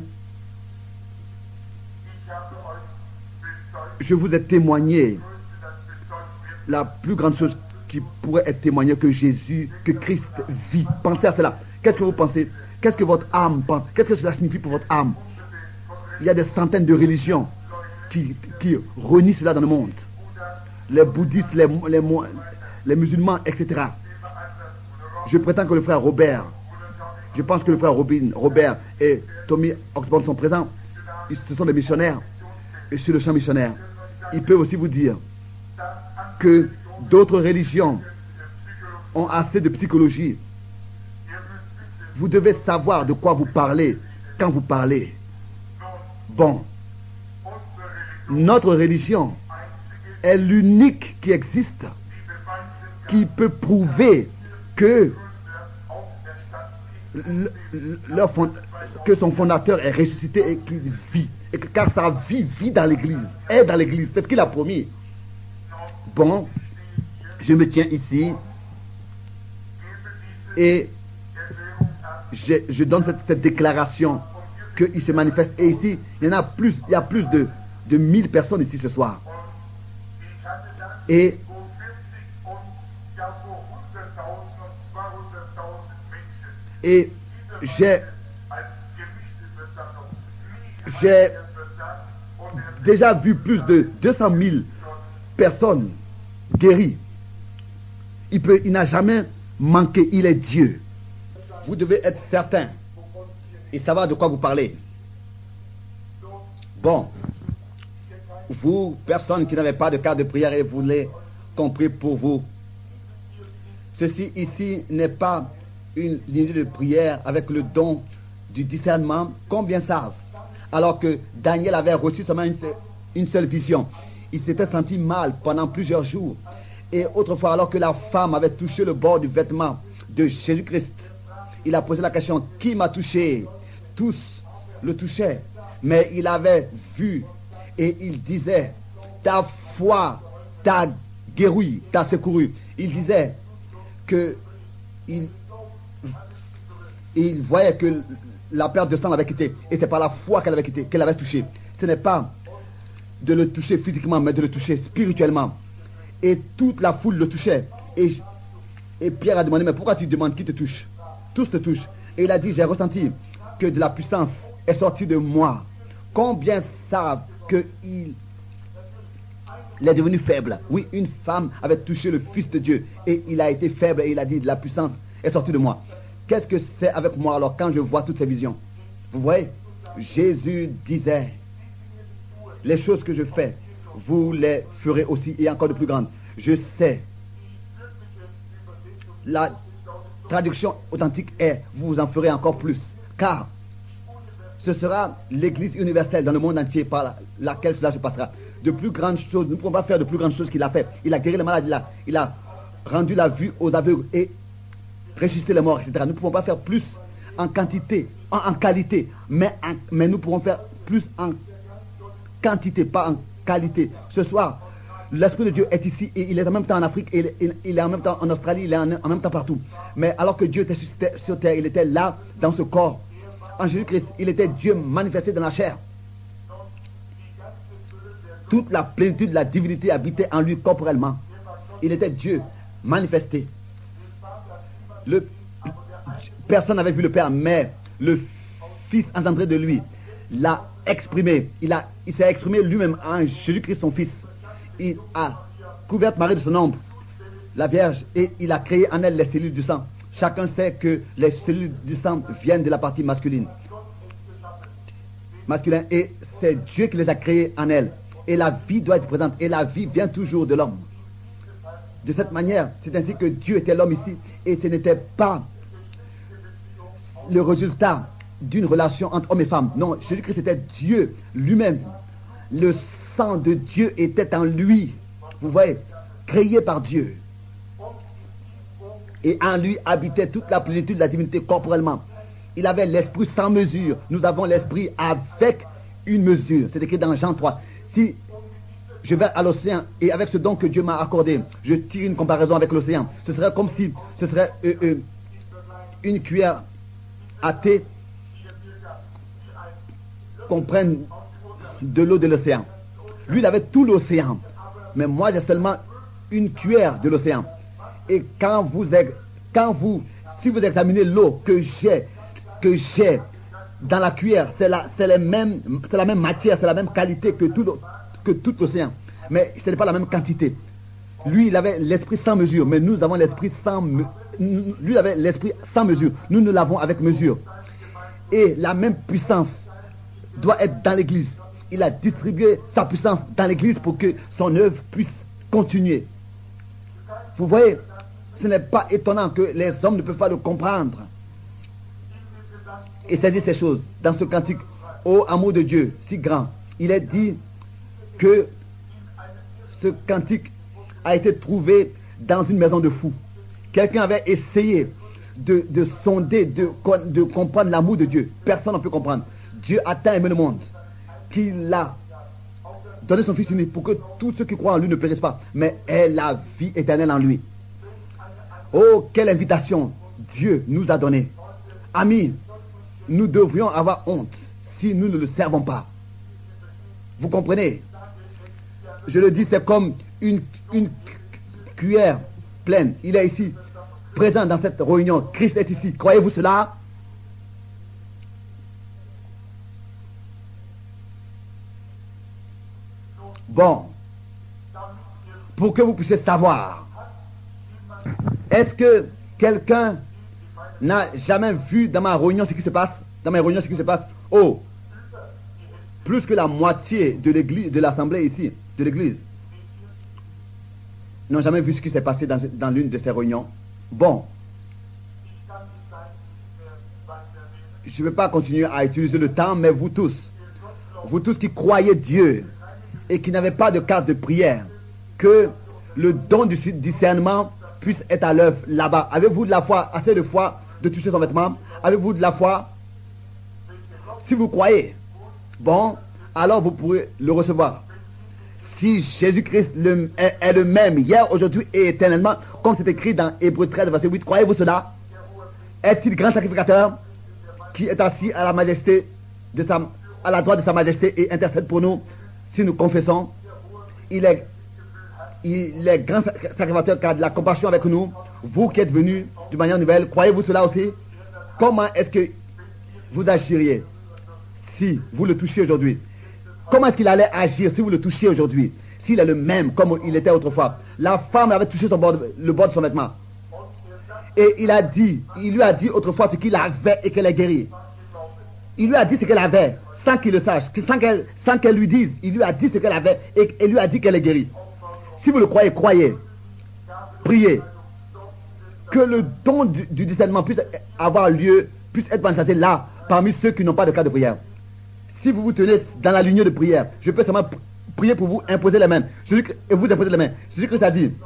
Je vous ai témoigné la plus grande chose qui pourrait être témoignée, que Jésus, que Christ vit. Pensez à cela. Qu'est-ce que vous pensez? Qu'est-ce que votre âme pense? Qu'est-ce que cela signifie pour votre âme? il y a des centaines de religions qui, qui renient cela dans le monde. Les bouddhistes, les, les, les musulmans, et cetera. Je prétends que le frère Robert, je pense que le frère Robin, Robert et Tommy Oxford sont présents. Ils, ce sont des missionnaires. Et sur le champ missionnaire, ils peuvent aussi vous dire que d'autres religions ont assez de psychologie. Vous devez savoir de quoi vous parlez quand vous parlez. Bon, notre religion est l'unique qui existe, qui peut prouver que, le, leur fond, que son fondateur est ressuscité et qu'il vit. Et que, car sa vie vit dans l'église, est dans l'église. C'est ce qu'il a promis. Bon, je me tiens ici et je, je donne cette, cette déclaration qu'il se manifeste. Et ici, il y en a plus, il y a plus de, de mille personnes ici ce soir. Et et j'ai j'ai déjà vu plus de deux cent mille personnes guéries. Il peut, il n'a jamais manqué, il est Dieu. Vous devez être certain et savoir de quoi vous parlez. Bon, vous, personnes qui n'avez pas de carte de prière et vous l'avez compris pour vous, ceci ici n'est pas une ligne de prière avec le don du discernement. Combien savent? Alors que Daniel avait reçu seulement une seule, une seule vision. Il s'était senti mal pendant plusieurs jours. Et autrefois, alors que la femme avait touché le bord du vêtement de Jésus-Christ, il a posé la question, qui m'a touché? Tous le touchaient. Mais il avait vu et il disait, ta foi t'a guéri, t'a secouru. Il disait que il, il voyait que la perte de sang l'avait quitté. Et c'est par la foi qu'elle avait quitté, qu'elle avait touché. Ce n'est pas de le toucher physiquement, mais de le toucher spirituellement. Et toute la foule le touchait. Et, et Pierre a demandé, mais pourquoi tu demandes qui te touche? Tous te touchent. Et il a dit, j'ai ressenti que de la puissance est sortie de moi. Combien savent qu'il est devenu faible? Oui, une femme avait touché le Fils de Dieu. Et il a été faible et il a dit, la puissance est sortie de moi. Qu'est-ce que c'est avec moi alors quand je vois toutes ces visions? Vous voyez, Jésus disait, les choses que je fais, vous les ferez aussi et encore de plus grandes. Je sais. La traduction authentique est, vous en ferez encore plus. Car ce sera l'église universelle dans le monde entier par laquelle cela se passera. De plus grandes choses, nous ne pouvons pas faire de plus grandes choses qu'il a fait. Il a guéri les malades, il a, il a rendu la vue aux aveugles et ressuscité les morts, et cetera. Nous ne pouvons pas faire plus en quantité, en, en qualité, mais, en, mais nous pourrons faire plus en quantité, pas en qualité. Ce soir, l'Esprit de Dieu est ici et il est en même temps en Afrique, et il, il, il est en même temps en Australie, il est en, en même temps partout. Mais alors que Dieu était sur, sur terre, il était là, dans ce corps. En Jésus-Christ, il était Dieu manifesté dans la chair. Toute la plénitude de la divinité habitait en lui corporellement. Il était Dieu manifesté. Le, personne n'avait vu le Père, mais le Fils engendré de lui l'a exprimé. Il, a, il s'est exprimé lui-même en Jésus-Christ, son Fils. Il a couvert Marie de son ombre, la Vierge, et il a créé en elle les cellules du sang. Chacun sait que les cellules du sang viennent de la partie masculine. Masculin, et c'est Dieu qui les a créées en elle. Et la vie doit être présente. Et la vie vient toujours de l'homme. De cette manière, c'est ainsi que Dieu était l'homme ici. Et ce n'était pas le résultat d'une relation entre homme et femme. Non, Jésus-Christ était Dieu lui-même. Le sang de Dieu était en lui. Vous voyez, créé par Dieu. Et en lui habitait toute la plénitude de la divinité corporellement. Il avait l'esprit sans mesure. Nous avons l'esprit avec une mesure. C'est écrit dans Jean trois. Si je vais à l'océan et avec ce don que Dieu m'a accordé, je tire une comparaison avec l'océan. Ce serait comme si ce serait euh, euh, une cuillère à thé qu'on prenne de l'eau de l'océan. Lui, il avait tout l'océan. Mais moi, j'ai seulement une cuillère de l'océan. Et quand vous, quand vous, si vous examinez l'eau que j'ai, que j'ai dans la cuillère, c'est la, c'est la même matière, c'est la même qualité que tout, que tout l'océan. Mais ce n'est pas la même quantité. Lui, il avait l'esprit sans mesure, mais nous avons l'esprit sans mesure. Lui, il avait l'esprit sans mesure. Nous, nous l'avons avec mesure. Et la même puissance doit être dans l'église. Il a distribué sa puissance dans l'église pour que son œuvre puisse continuer. Vous voyez, ce n'est pas étonnant que les hommes ne peuvent pas le comprendre et saisir ces choses. Dans ce cantique, ô amour de Dieu, si grand, il est dit que ce cantique a été trouvé dans une maison de fous. Quelqu'un avait essayé de, de sonder, de, de comprendre l'amour de Dieu. Personne ne peut comprendre. Dieu a tant aimé le monde qu'il a donné son Fils unique pour que tous ceux qui croient en lui ne périssent pas, mais aient la vie éternelle en lui. Oh, quelle invitation Dieu nous a donnée. Amis, nous devrions avoir honte si nous ne le servons pas. Vous comprenez? Je le dis, c'est comme une, une cuillère pleine. Il est ici, présent dans cette réunion. Christ est ici. Croyez-vous cela? Bon, pour que vous puissiez savoir, est-ce que quelqu'un n'a jamais vu dans ma réunion ce qui se passe? Dans ma réunion ce qui se passe? Oh, plus que la moitié de l'église, de l'assemblée ici, de l'église, n'ont jamais vu ce qui s'est passé dans, dans l'une de ces réunions. Bon, je ne vais pas continuer à utiliser le temps, mais vous tous, vous tous qui croyez Dieu et qui n'avez pas de carte de prière, que le don du discernement puisse être à l'œuvre là-bas. Avez-vous de la foi, assez de foi de toucher son vêtement? Avez-vous de la foi? Si vous croyez, bon, alors vous pourrez le recevoir. Si Jésus-Christ le, est, est le même hier, aujourd'hui et éternellement, comme c'est écrit dans Hébreux treize, verset huit, croyez-vous cela? Est-il grand sacrificateur qui est assis à la majesté de sa, à la droite de sa majesté et intercède pour nous si nous confessons? Il est, il est grand sacrificateur qui a de la compassion avec nous. Vous qui êtes venus de manière nouvelle, croyez-vous cela aussi? Comment est-ce que vous agiriez si vous le touchiez aujourd'hui? Comment est-ce qu'il allait agir si vous le touchiez aujourd'hui? S'il est le même comme il était autrefois. La femme avait touché son bord, le bord de son vêtement. Et il a dit, il lui a dit autrefois ce qu'il avait et qu'elle est guérie. Il lui a dit ce qu'elle avait sans qu'il le sache, sans qu'elle, sans qu'elle lui dise. Il lui a dit ce qu'elle avait et il lui a dit qu'elle est guérie. Si vous le croyez, croyez. Priez. Que le don du, du discernement puisse avoir lieu, puisse être manifesté là, parmi ceux qui n'ont pas de cas de prière. Si vous vous tenez dans la lignée de prière, je peux seulement prier pour vous, imposer les mains. Et vous imposer les mains. Jésus-Christ a dit,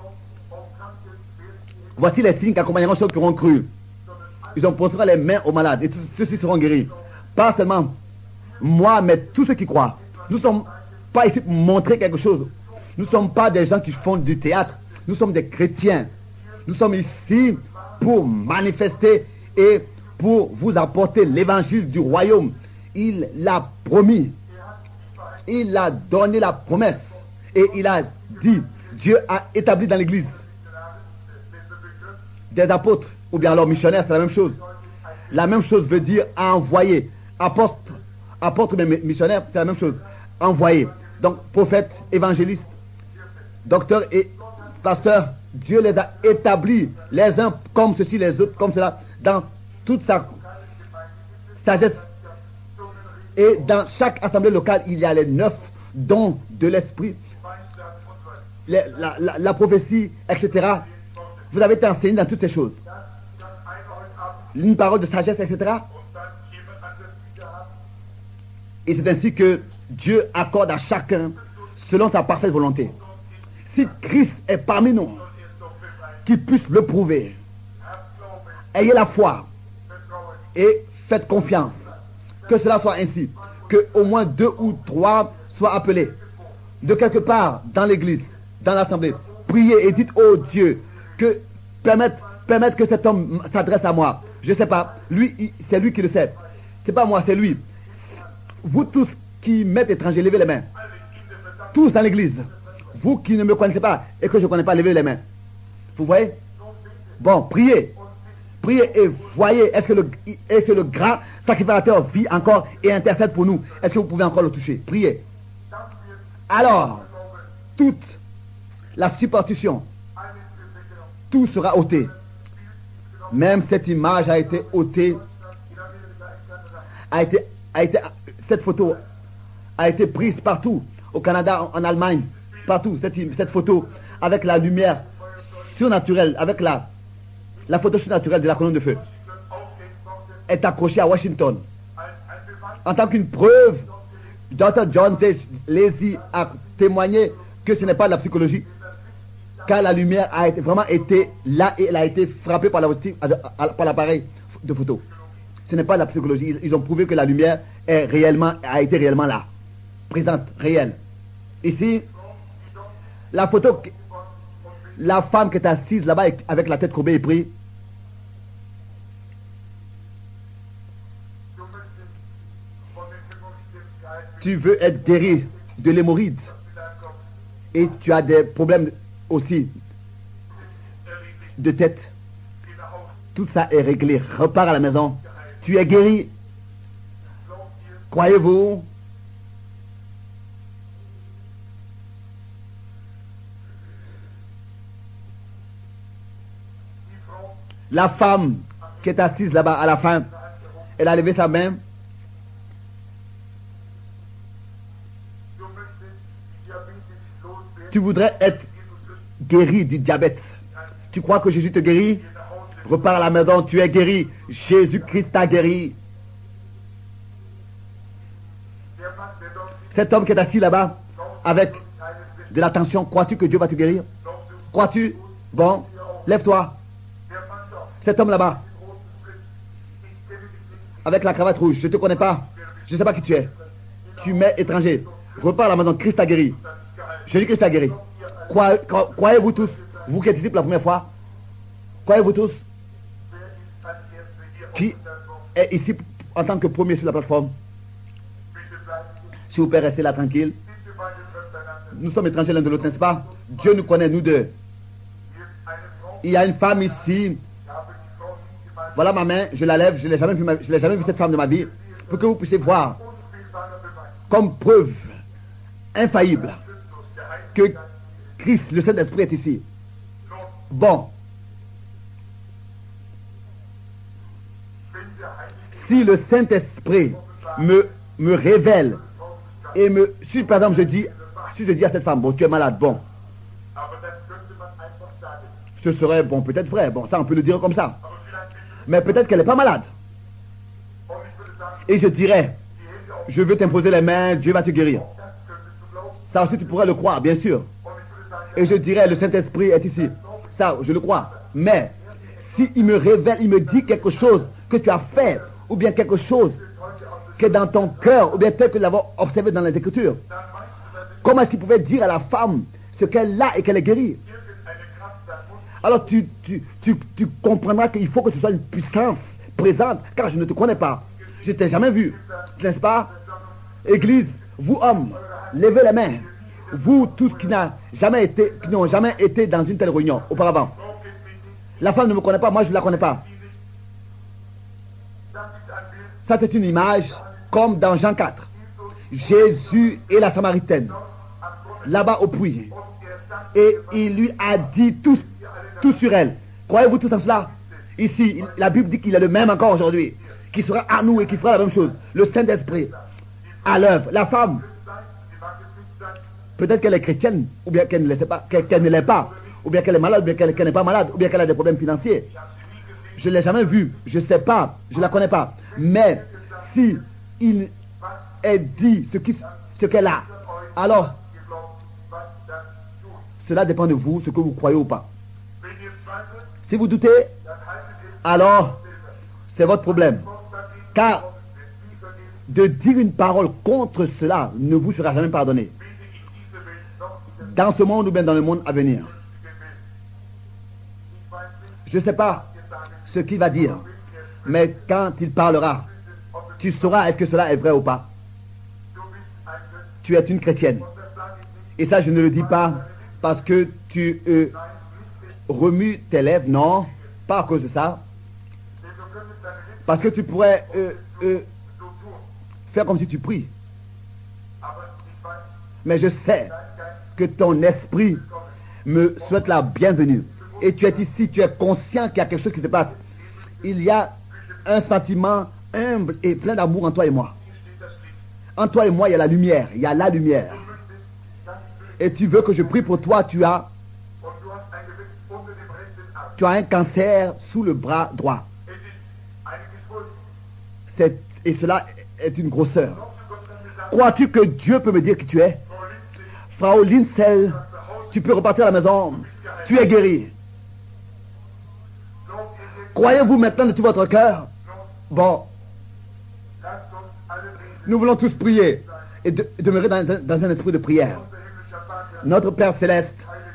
voici les signes qui accompagneront ceux qui auront cru. Ils imposeront les mains aux malades et ceux-ci seront guéris. Pas seulement moi, mais tous ceux qui croient. Nous ne sommes pas ici pour montrer quelque chose. Nous ne sommes pas des gens qui font du théâtre. Nous sommes des chrétiens. Nous sommes ici pour manifester et pour vous apporter l'évangile du royaume. Il l'a promis. Il a donné la promesse. Et il a dit, Dieu a établi dans l'église des apôtres, ou bien alors missionnaires, c'est la même chose. La même chose veut dire envoyer. Apôtre, apôtre mais missionnaire, c'est la même chose. Envoyer. Donc, prophète, évangéliste, docteur et pasteur, Dieu les a établis, les uns comme ceci, les autres comme cela, dans toute sa sagesse. Et dans chaque assemblée locale, il y a les neuf dons de l'esprit, la, la, la prophétie, et cetera. Vous avez été enseigné dans toutes ces choses. Une parole de sagesse, et cetera. Et c'est ainsi que Dieu accorde à chacun selon sa parfaite volonté. Si Christ est parmi nous, qu'il puisse le prouver. Ayez la foi et faites confiance. Que cela soit ainsi. Que au moins deux ou trois soient appelés de quelque part dans l'église, dans l'assemblée. Priez et dites, oh Dieu, que permette, permette que cet homme s'adresse à moi. Je ne sais pas. Lui, c'est lui qui le sait. C'est pas moi, c'est lui. Vous tous qui m'êtes étrangers, levez les mains. Tous dans l'église. Vous qui ne me connaissez pas et que je ne connais pas, levez les mains. Vous voyez? Bon, priez. Priez et voyez, est-ce que, le, est-ce que le grand sacrificateur vit encore et intercède pour nous? Est-ce que vous pouvez encore le toucher? Priez. Alors, toute la superstition, tout sera ôté. Même cette image a été ôtée, a été, a été, cette photo a été prise partout, au Canada, en, en Allemagne, partout, cette, cette photo, avec la lumière surnaturelle, avec la, la photo surnaturelle de la colonne de feu, est accrochée à Washington. En tant qu'une preuve, docteur John J. Lacy a témoigné que ce n'est pas de la psychologie, car la lumière a été, vraiment été là et elle a été frappée par, la, par l'appareil de photo. Ce n'est pas de la psychologie. Ils, ils ont prouvé que la lumière est réellement, a été réellement là, présente, réelle. Ici, la photo, la femme qui est assise là-bas avec la tête courbée et prie. Tu veux être guéri de l'hémorroïde et tu as des problèmes aussi de tête. Tout ça est réglé. Repars à la maison. Tu es guéri. Croyez-vous? La femme qui est assise là-bas à la fin, elle a levé sa main. Tu voudrais être guéri du diabète. Tu crois que Jésus te guérit? Repars à la maison, tu es guéri. Jésus-Christ t'a guéri. Cet homme qui est assis là-bas, avec de l'attention, crois-tu que Dieu va te guérir? Crois-tu? Bon, lève-toi. Cet homme là-bas, avec la cravate rouge, je ne te connais pas. Je ne sais pas qui tu es. Tu m'es étranger. Repars à la maison, Christ t'a guéri. Jésus-Christ t'a guéri. Croyez, croyez-vous tous, vous qui êtes ici pour la première fois, croyez-vous tous, qui est ici en tant que premier sur la plateforme? Si vous pouvez rester là tranquille. Nous sommes étrangers l'un de l'autre, n'est-ce pas? Dieu nous connaît, nous deux. Il y a une femme ici. Voilà ma main, je la lève, je ne l'ai jamais vu, je l'ai jamais vu cette femme de ma vie, pour que vous puissiez voir, comme preuve infaillible, que Christ, le Saint-Esprit, est ici. Bon. Si le Saint-Esprit me, me révèle et me... Si par exemple je dis, si je dis à cette femme, bon, tu es malade, bon. Ce serait, bon, peut-être vrai, bon, ça on peut le dire comme ça. Mais peut-être qu'elle n'est pas malade. Et je dirais, je veux t'imposer les mains, Dieu va te guérir. Ça aussi tu pourrais le croire, bien sûr. Et je dirais, le Saint-Esprit est ici. Ça, je le crois. Mais, s'il me révèle, il me dit quelque chose que tu as fait, ou bien quelque chose qui est dans ton cœur, ou bien tel que nous l'avons observé dans les Écritures, comment est-ce qu'il pouvait dire à la femme ce qu'elle a et qu'elle est guérie? Alors tu, tu, tu, tu comprendras qu'il faut que ce soit une puissance présente, car je ne te connais pas. Je ne t'ai jamais vu, n'est-ce pas? Église, vous hommes, levez les mains. Vous tous qui n'ont jamais été, qui n'ont jamais été dans une telle réunion auparavant. La femme ne me connaît pas, moi je ne la connais pas. Ça c'est une image comme dans Jean quatre. Jésus et la Samaritaine, là-bas au puits. Et il lui a dit tout, tout sur elle. Croyez-vous tout à cela? Ici, la Bible dit qu'il est le même encore aujourd'hui, qui sera à nous et qui fera la même chose. Le Saint-Esprit à l'œuvre. La femme, peut-être qu'elle est chrétienne, ou bien qu'elle ne l'est pas, qu'elle, qu'elle ne l'est pas, ou bien qu'elle est malade, ou bien qu'elle, qu'elle n'est pas malade, ou bien qu'elle a des problèmes financiers. Je ne l'ai jamais vue, je ne sais pas, je ne la connais pas. Mais si il est dit ce, qui, ce qu'elle a, alors cela dépend de vous, ce que vous croyez ou pas. Si vous doutez, alors c'est votre problème. Car de dire une parole contre cela ne vous sera jamais pardonné. Dans ce monde ou bien dans le monde à venir. Je ne sais pas ce qu'il va dire, mais quand il parlera, tu sauras est-ce que cela est vrai ou pas. Tu es une chrétienne. Et ça, je ne le dis pas parce que tu euh, remues tes lèvres, non, pas à cause de ça. Parce que tu pourrais euh, euh, faire comme si tu pries. Mais je sais que ton esprit me souhaite la bienvenue. Et tu es ici, tu es conscient qu'il y a quelque chose qui se passe. Il y a un sentiment humble et plein d'amour en toi et moi. En toi et moi, il y a la lumière. Il y a la lumière. Et tu veux que je prie pour toi, tu as, tu as un cancer sous le bras droit. C'est, et cela est une grosseur. Crois-tu que Dieu peut me dire qui tu es? Frau Linsel, tu peux repartir à la maison. Tu es guéri. Croyez-vous maintenant de tout votre cœur? Bon. Nous voulons tous prier et de, demeurer dans, dans un esprit de prière. Notre Père Céleste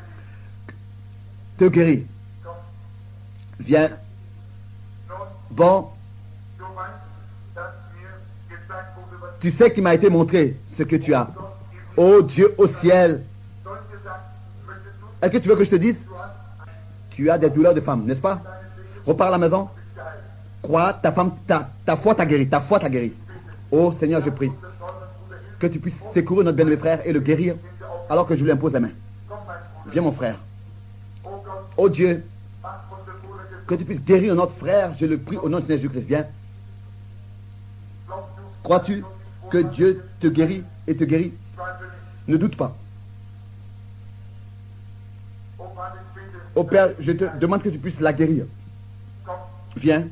te guérit. Viens. Bon. Tu sais qu'il m'a été montré ce que tu as. Oh Dieu au ciel. Est-ce que tu veux que je te dise? Tu as des douleurs de femme, n'est-ce pas? Repars à la maison. Crois, ta femme, ta, ta foi t'a guéri. Ta foi t'a guéri. Oh Seigneur, je prie que tu puisses secourir notre bien-aimé frère et le guérir alors que je lui impose la main. Viens mon frère. Oh Dieu, que tu puisses guérir notre frère, je le prie au nom de Seigneur Jésus-Christ. Viens. Crois-tu que Dieu te guérit et te guérit? Ne doute pas. Oh Père, je te demande que tu puisses la guérir. Viens.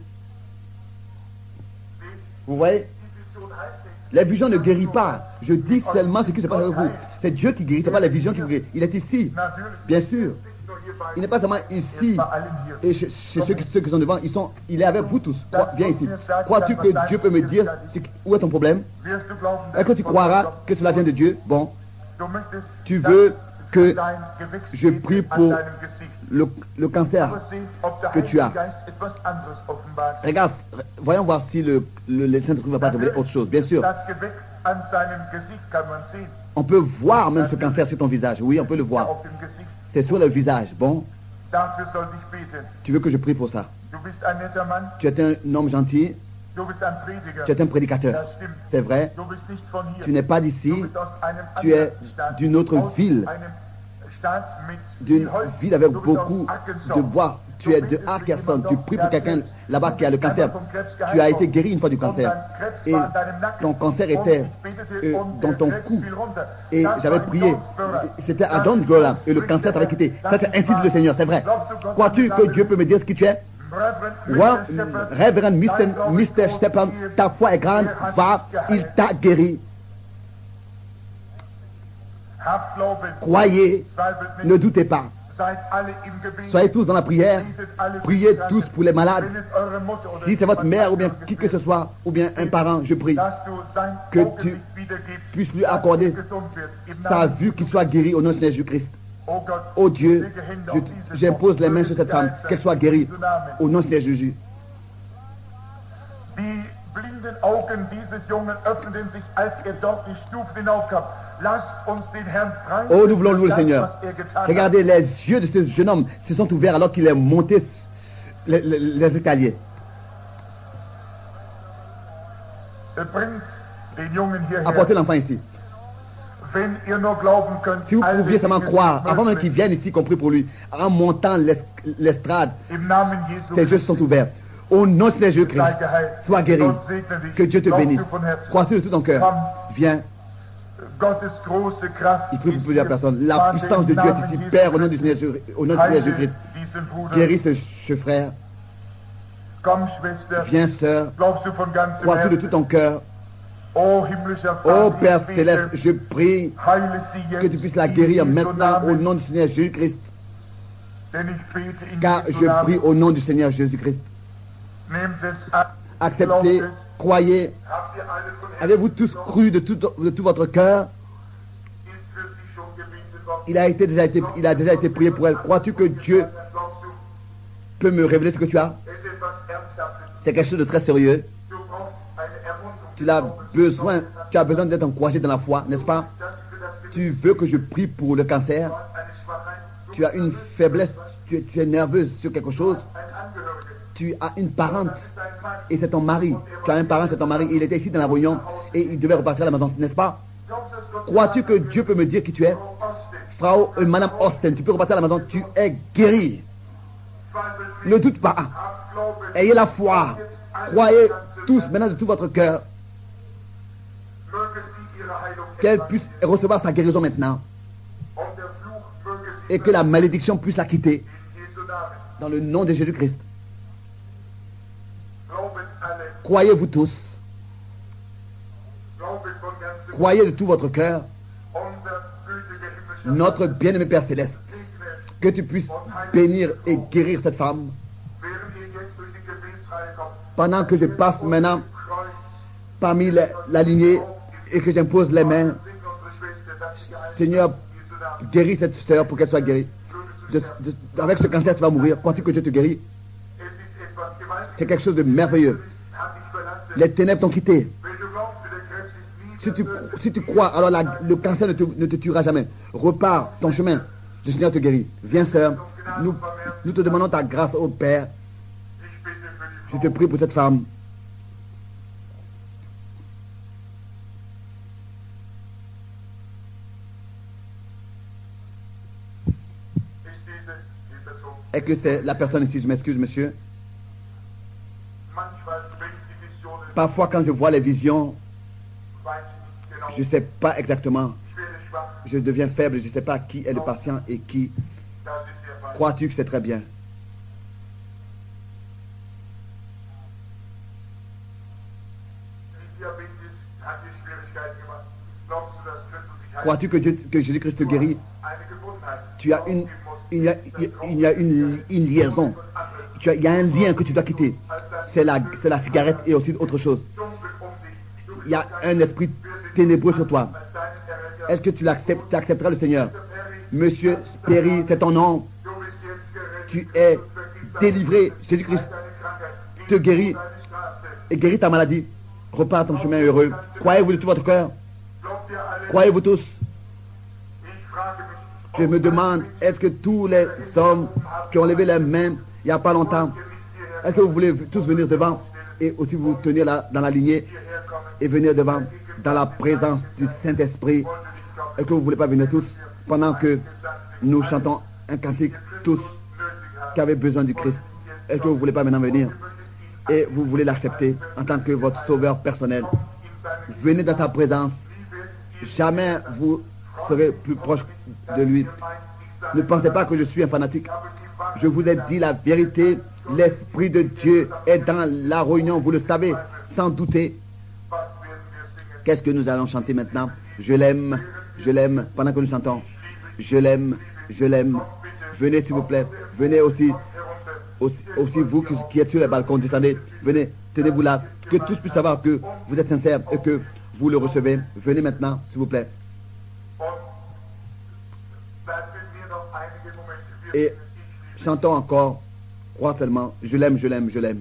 Vous voyez? Les visions ne guérissent pas. Je dis seulement ce qui se passe avec vous. C'est Dieu qui guérit, ce n'est pas les visions qui vous guérissent. Il est ici, bien sûr. Il n'est pas seulement ici et chez, chez ceux, qui, ceux qui sont devant. Ils sont, il est avec vous tous. Crois, viens ici. Crois-tu que Dieu peut me dire où est ton problème? Est-ce que tu croiras que cela vient de Dieu? Bon. Tu veux que je prie pour le, le cancer que tu as. Regarde, voyons voir si le, le, le Saint-Esprit ne va pas révéler autre chose. Bien sûr. On peut voir même ce cancer sur ton visage. Oui, on peut le voir. C'est sur le visage. Bon. Tu veux que je prie pour ça? Tu es un homme gentil. Tu es un prédicateur. C'est vrai. Tu n'es pas d'ici. Tu es d'une autre ville. D'une ville avec beaucoup de bois. Tu es de Arkansas. Tu pries pour quelqu'un là-bas qui a le cancer. Tu as été guéri une fois du cancer. Et ton cancer était euh, dans ton cou. Et j'avais prié. C'était à Dongola. Et le cancer t'avait quitté. Ça, c'est ainsi dit le Seigneur. C'est vrai. Crois-tu que Dieu peut me dire ce que tu es? Ouais, Révérend mister Stepan, ta foi est grande. Va, il t'a guéri. Croyez, ne doutez pas. Soyez tous dans la prière. Priez tous pour les malades. Si c'est votre mère ou bien qui que ce soit, ou bien un parent, je prie que tu puisses lui accorder sa vue, qu'il soit guéri au nom de Jésus-Christ. Oh Dieu, j'impose les mains sur cette femme, qu'elle soit guérie au nom de Jésus. Oh, nous voulons louer le Seigneur. Regardez, les yeux de ce jeune homme se sont ouverts alors qu'il est monté les, les, les escaliers. Apportez l'enfant ici. Si vous pouviez seulement croire, avant même qu'il vienne ici, compris pour lui, en montant l'estrade, ses yeux se sont ouverts. Au nom de Jésus-Christ, sois guéri. Que Dieu te bénisse. Crois-tu de tout ton cœur? Viens. Il prie pour plusieurs personnes. La puissance de Dieu est ici. Père, au nom du Seigneur Jésus-Christ, guéris ce, ce frère. Viens, sœur. Crois-tu de tout ton cœur? Oh Père Céleste, je prie que tu puisses la guérir maintenant au nom du Seigneur Jésus-Christ. Car je prie au nom du Seigneur Jésus-Christ. Acceptez, croyez. Avez-vous tous cru de tout, de tout votre cœur? Il a, été, déjà été, il a déjà été prié pour elle. Crois-tu que Dieu peut me révéler ce que tu as? C'est quelque chose de très sérieux. Tu as besoin, tu as besoin d'être encouragé dans la foi, n'est-ce pas? Tu veux que je prie pour le cancer? Tu as une faiblesse, tu es, tu es nerveuse sur quelque chose? tu as une parente et c'est ton mari. Tu as un parent, c'est ton mari. Il était ici dans la réunion et il devait repartir à la maison, n'est-ce pas? Crois-tu que Dieu peut me dire qui tu es? Frau, euh, Madame Austin, tu peux repartir à la maison, tu es guéri. Ne doute pas. Ayez la foi. Croyez tous maintenant de tout votre cœur qu'elle puisse recevoir sa guérison maintenant et que la malédiction puisse la quitter dans le nom de Jésus-Christ. Croyez-vous tous. Croyez de tout votre cœur. Notre bien-aimé Père Céleste, que tu puisses bénir et guérir cette femme. Pendant que je passe maintenant parmi les, la lignée et que j'impose les mains, Seigneur, guéris cette sœur pour qu'elle soit guérie. De, de, avec ce cancer, tu vas mourir. Crois-tu que Dieu te guérit? C'est quelque chose de merveilleux. Les ténèbres t'ont quitté. Si tu, si tu crois, alors la, le cancer ne te, ne te tuera jamais. Repars ton chemin. Le Seigneur te guérit. Viens, sœur. Nous, nous te demandons ta grâce au Père. Je te prie pour cette femme. Et que c'est la personne ici, je m'excuse, monsieur. Parfois, quand je vois les visions, je ne sais pas exactement. Je deviens faible, je ne sais pas qui est le patient et qui. Crois-tu que c'est très bien? Crois-tu que, Dieu, que Jésus-Christ te guérit? Tu as une, il y a, il y a une, une liaison. Tu as, il y a un lien que tu dois quitter. C'est la, c'est la cigarette et aussi autre chose. Il y a un esprit ténébreux sur toi. Est-ce que tu l'acceptes, tu accepteras le Seigneur? Monsieur Perry, c'est ton nom. Tu es délivré. Jésus-Christ te guérit et guérit ta maladie. Repars ton chemin heureux. Croyez-vous de tout votre cœur? Croyez-vous tous? Je me demande, est-ce que tous les hommes qui ont levé les mains il n'y a pas longtemps, est-ce que vous voulez tous venir devant et aussi vous tenir là dans la lignée et venir devant dans la présence du Saint-Esprit? Est-ce que vous ne voulez pas venir tous pendant que nous chantons un cantique tous qui avaient besoin du Christ? Est-ce que vous ne voulez pas maintenant venir et vous voulez l'accepter en tant que votre sauveur personnel? Venez dans sa présence. Jamais vous serez plus proche de lui. Ne pensez pas que je suis un fanatique. Je vous ai dit la vérité. L'Esprit de Dieu est dans la réunion, vous le savez, sans douter. Qu'est-ce que nous allons chanter maintenant? Je l'aime, je l'aime, pendant que nous chantons. Je l'aime, je l'aime. Venez s'il vous plaît, venez aussi, aussi, aussi vous qui, qui êtes sur les balcons, descendez, venez, tenez-vous là, que tous puissent savoir que vous êtes sincères et que vous le recevez. Venez maintenant, s'il vous plaît. Et chantons encore, crois seulement, je l'aime, je l'aime, je l'aime.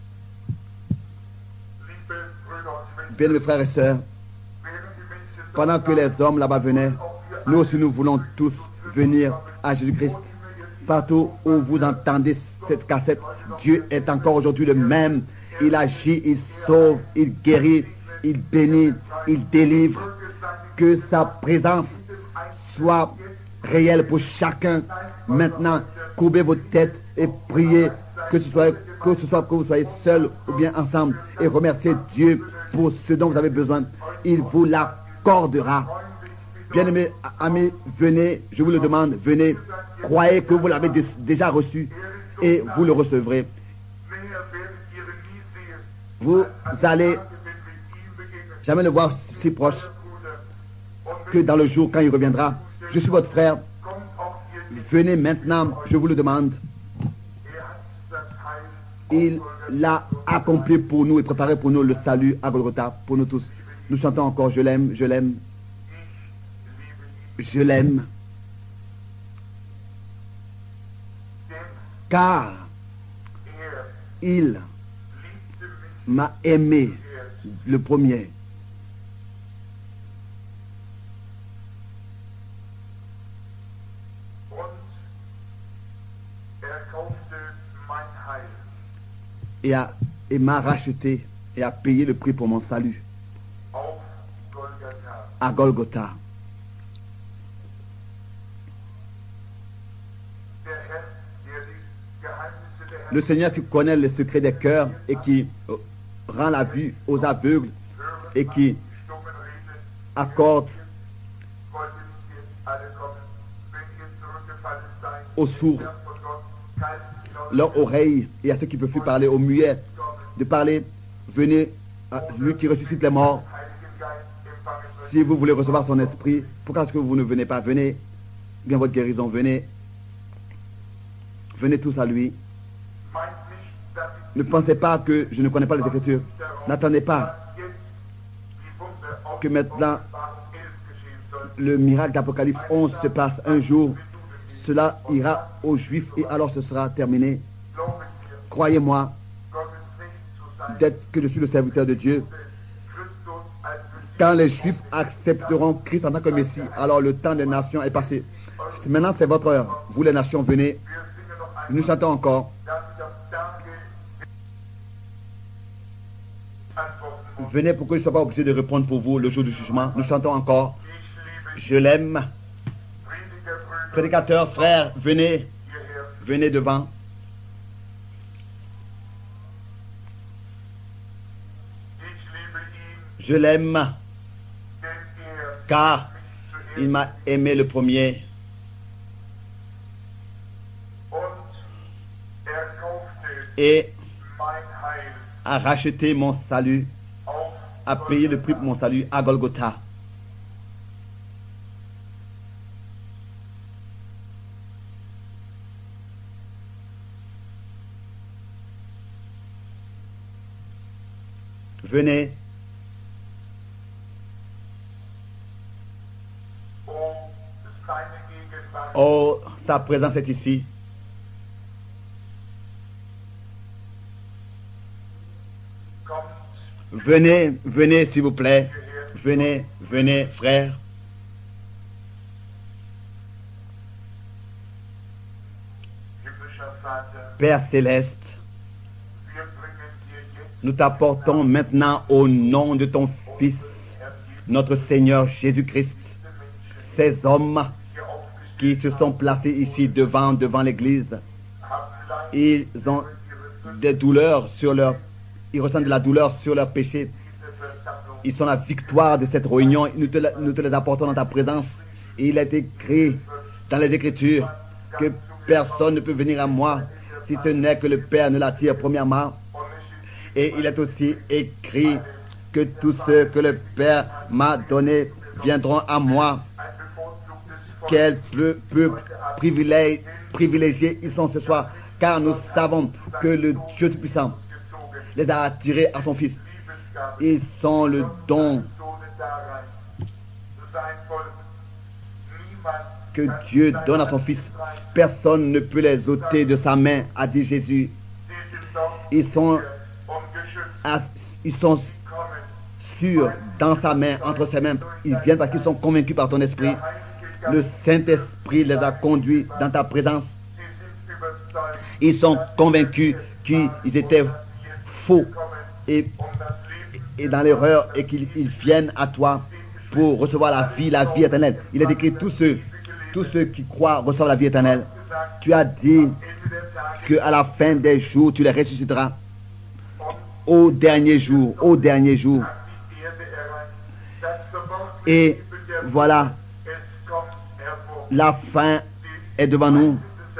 Bien mes frères et sœurs, pendant que les hommes là-bas venaient, nous aussi nous voulons tous venir à Jésus-Christ. Partout où vous entendez cette cassette, Dieu est encore aujourd'hui le même. Il agit, il sauve, il guérit, il bénit, il délivre. Que sa présence soit réelle pour chacun. Maintenant, courbez vos têtes et priez, que ce soit que ce soit que vous soyez seul ou bien ensemble, et remerciez Dieu pour ce dont vous avez besoin. Il vous l'accordera. Bien-aimés amis, venez, je vous le demande, venez, croyez que vous l'avez déjà reçu et vous le recevrez. Vous allez jamais le voir si proche que dans le jour quand il reviendra. Je suis votre frère. Venez maintenant, je vous le demande. Il l'a accompli pour nous et préparé pour nous le salut à Golgotha, pour nous tous. Nous chantons encore, je l'aime, je l'aime. Je l'aime. Car il m'a aimé le premier. et, a, et m'a racheté et a payé le prix pour mon salut à Golgotha. Le Seigneur qui connaît les secrets des cœurs et qui rend la vue aux aveugles et qui accorde aux sourds leur oreille et à ceux qui ne peuvent plus parler, aux muets, de parler. Venez à lui qui ressuscite les morts. Si vous voulez recevoir son esprit, pourquoi est-ce que vous ne venez pas? Venez, bien votre guérison, venez. Venez tous à lui. Ne pensez pas que je ne connais pas les Écritures. N'attendez pas que maintenant le miracle d'Apocalypse onze se passe un jour. Cela ira aux Juifs et alors ce sera terminé. Croyez-moi d'être que je suis le serviteur de Dieu. Quand les Juifs accepteront Christ en tant que Messie, alors le temps des nations est passé. Maintenant c'est votre heure. Vous les nations, venez. Nous chantons encore. Venez pour que je ne sois pas obligé de répondre pour vous le jour du jugement. Nous chantons encore. Je l'aime. Prédicateurs, frères, venez. Venez devant. Je l'aime. Car il m'a aimé le premier. Et a racheté mon salut, a payé le prix pour mon salut à Golgotha. Venez. Oh, sa présence est ici. Venez, venez s'il vous plaît. Venez, venez, frères. Père céleste, nous t'apportons maintenant au nom de ton Fils, notre Seigneur Jésus-Christ, ces hommes qui se sont placés ici devant, devant l'église. Ils ont des douleurs sur leur, ils ressentent de la douleur sur leurs péchés. Ils sont la victoire de cette réunion. Nous te, nous te les apportons dans ta présence. Et il est écrit dans les Écritures que personne ne peut venir à moi si ce n'est que le Père ne l'attire premièrement. Et il est aussi écrit que tous ceux que le Père m'a donnés viendront à moi. Quel peu, peu privilège, privilégiés ils sont ce soir, car nous savons que le Dieu Tout-Puissant les a attirés à son Fils. Ils sont le don que Dieu donne à son Fils. Personne ne peut les ôter de sa main, a dit Jésus. Ils sont, ils sont sûrs dans sa main, entre ses mains. Ils viennent parce qu'ils sont convaincus par ton esprit. Le Saint-Esprit les a conduits dans ta présence. Ils sont convaincus qu'ils étaient faux et, et dans l'erreur et qu'ils viennent à toi pour recevoir la vie, la vie éternelle. Il est écrit, tous ceux, tous ceux qui croient reçoivent la vie éternelle. Tu as dit qu'à la fin des jours, tu les ressusciteras. Au dernier jour, au dernier jour. Et voilà, la fin est devant nous.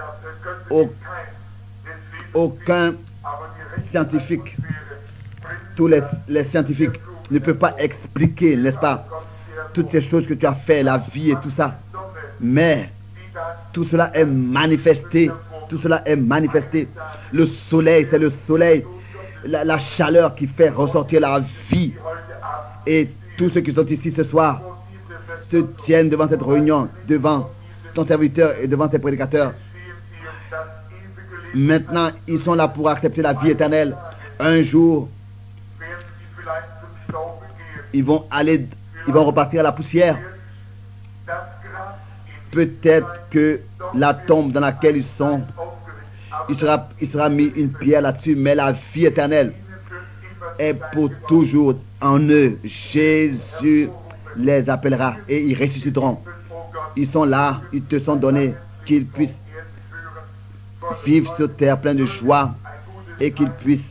Aucun scientifique, tous les, les scientifiques ne peuvent pas expliquer, n'est-ce pas, toutes ces choses que tu as fait, la vie et tout ça. Mais tout cela est manifesté, tout cela est manifesté. Le soleil, c'est le soleil, la, la chaleur qui fait ressortir la vie. Et tous ceux qui sont ici ce soir se tiennent devant cette réunion, devant ton serviteur et devant ses prédicateurs. Maintenant, ils sont là pour accepter la vie éternelle. Un jour, ils vont aller, ils vont repartir à la poussière. Peut-être que la tombe dans laquelle ils sont il sera, il sera mis une pierre là-dessus, mais la vie éternelle est pour toujours en eux. Jésus les appellera et ils ressusciteront. Ils sont là, ils te sont donnés, qu'ils puissent vivre sur terre plein de joie et qu'ils puissent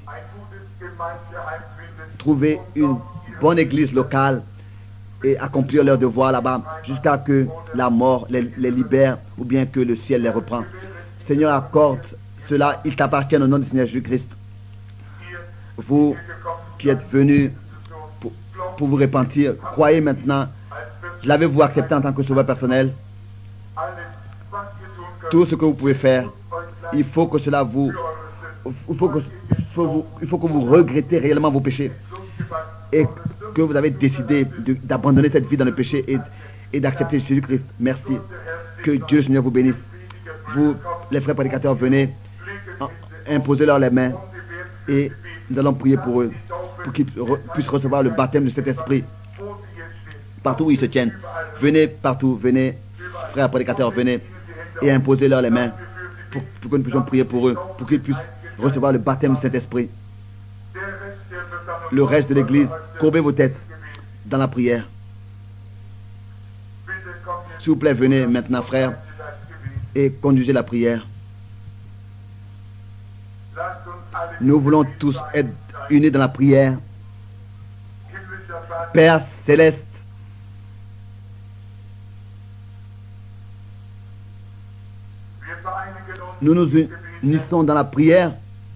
trouver une bonne église locale et accomplir leur devoir là-bas jusqu'à que la mort les, les libère ou bien que le ciel les reprend. Seigneur, accorde cela, il t'appartient au nom du Seigneur Jésus-Christ. Vous qui êtes venus pour, pour vous repentir, croyez maintenant. L'avez-vous accepté en tant que sauveur personnel? Tout ce que vous pouvez faire, il faut que cela vous... Il faut que, faut vous, il faut que vous regrettez réellement vos péchés et que vous avez décidé d'abandonner cette vie dans le péché et, et d'accepter Jésus-Christ. Merci. Que Dieu Seigneur vous bénisse. Vous, les frères prédicateurs, venez, imposez-leur les mains et nous allons prier pour eux, pour qu'ils re, puissent recevoir le baptême de cet esprit partout où ils se tiennent. Venez partout, venez, frères prédicateurs, venez et imposez-leur les mains pour, pour que nous puissions prier pour eux, pour qu'ils puissent recevoir le baptême de cet esprit. Le reste de l'église, courbez vos têtes dans la prière. S'il vous plaît, venez maintenant, frères, et conduisez la prière. Nous voulons tous être unis dans la prière. Père céleste, nous nous unissons dans la prière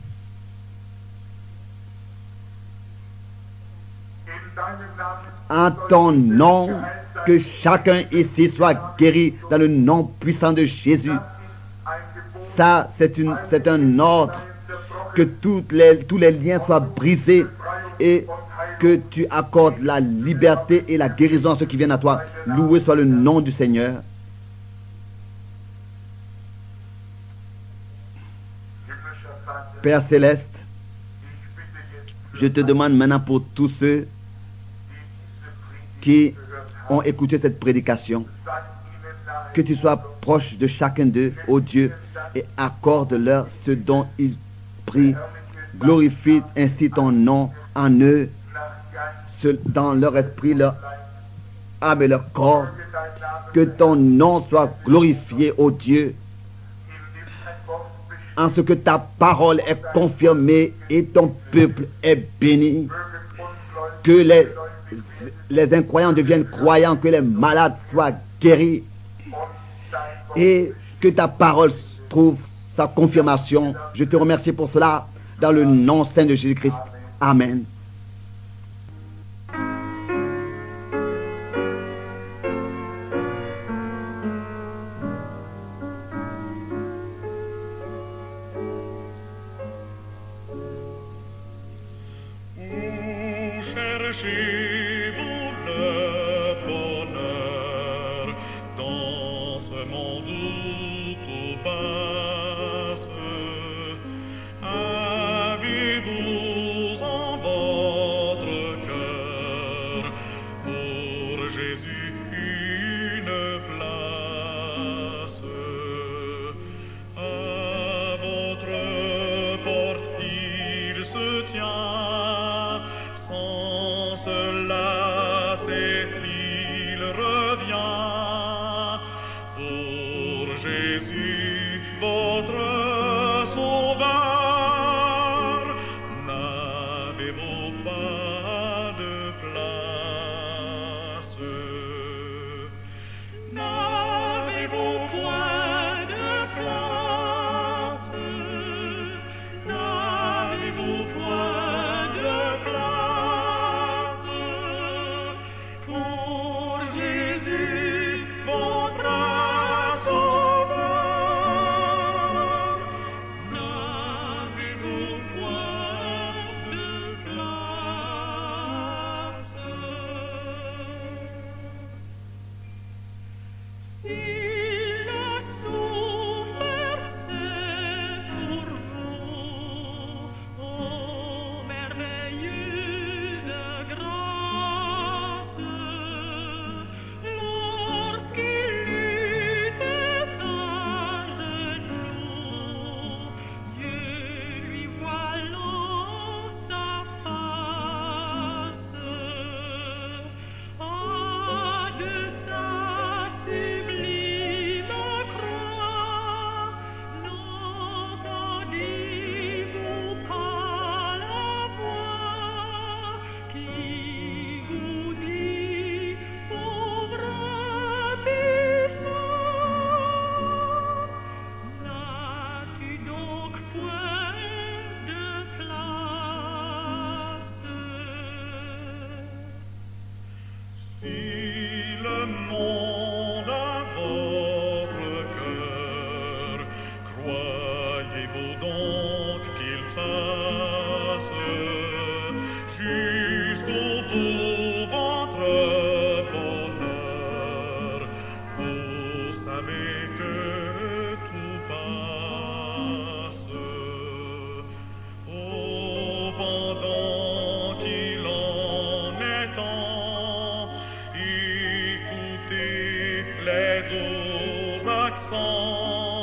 en ton nom, que chacun ici soit guéri dans le nom puissant de Jésus. Ça, c'est une, c'est un ordre, que toutes les, tous les liens soient brisés et que tu accordes la liberté et la guérison à ceux qui viennent à toi. Loué soit le nom du Seigneur. Père céleste, je te demande maintenant pour tous ceux qui ont écouté cette prédication, que tu sois proche de chacun d'eux, ô Dieu, et accorde-leur ce dont ils prient. Glorifie ainsi ton nom en eux, dans leur esprit, leur âme et leur corps. Que ton nom soit glorifié, ô Dieu, en ce que ta parole est confirmée et ton peuple est béni. Que les, les incroyants deviennent croyants, que les malades soient guéris et que ta parole trouve sa confirmation. Je te remercie pour cela dans le nom saint de Jésus-Christ. Amen. savez que tout passe. Oh, pendant qu'il en est temps, écoutez les doux accents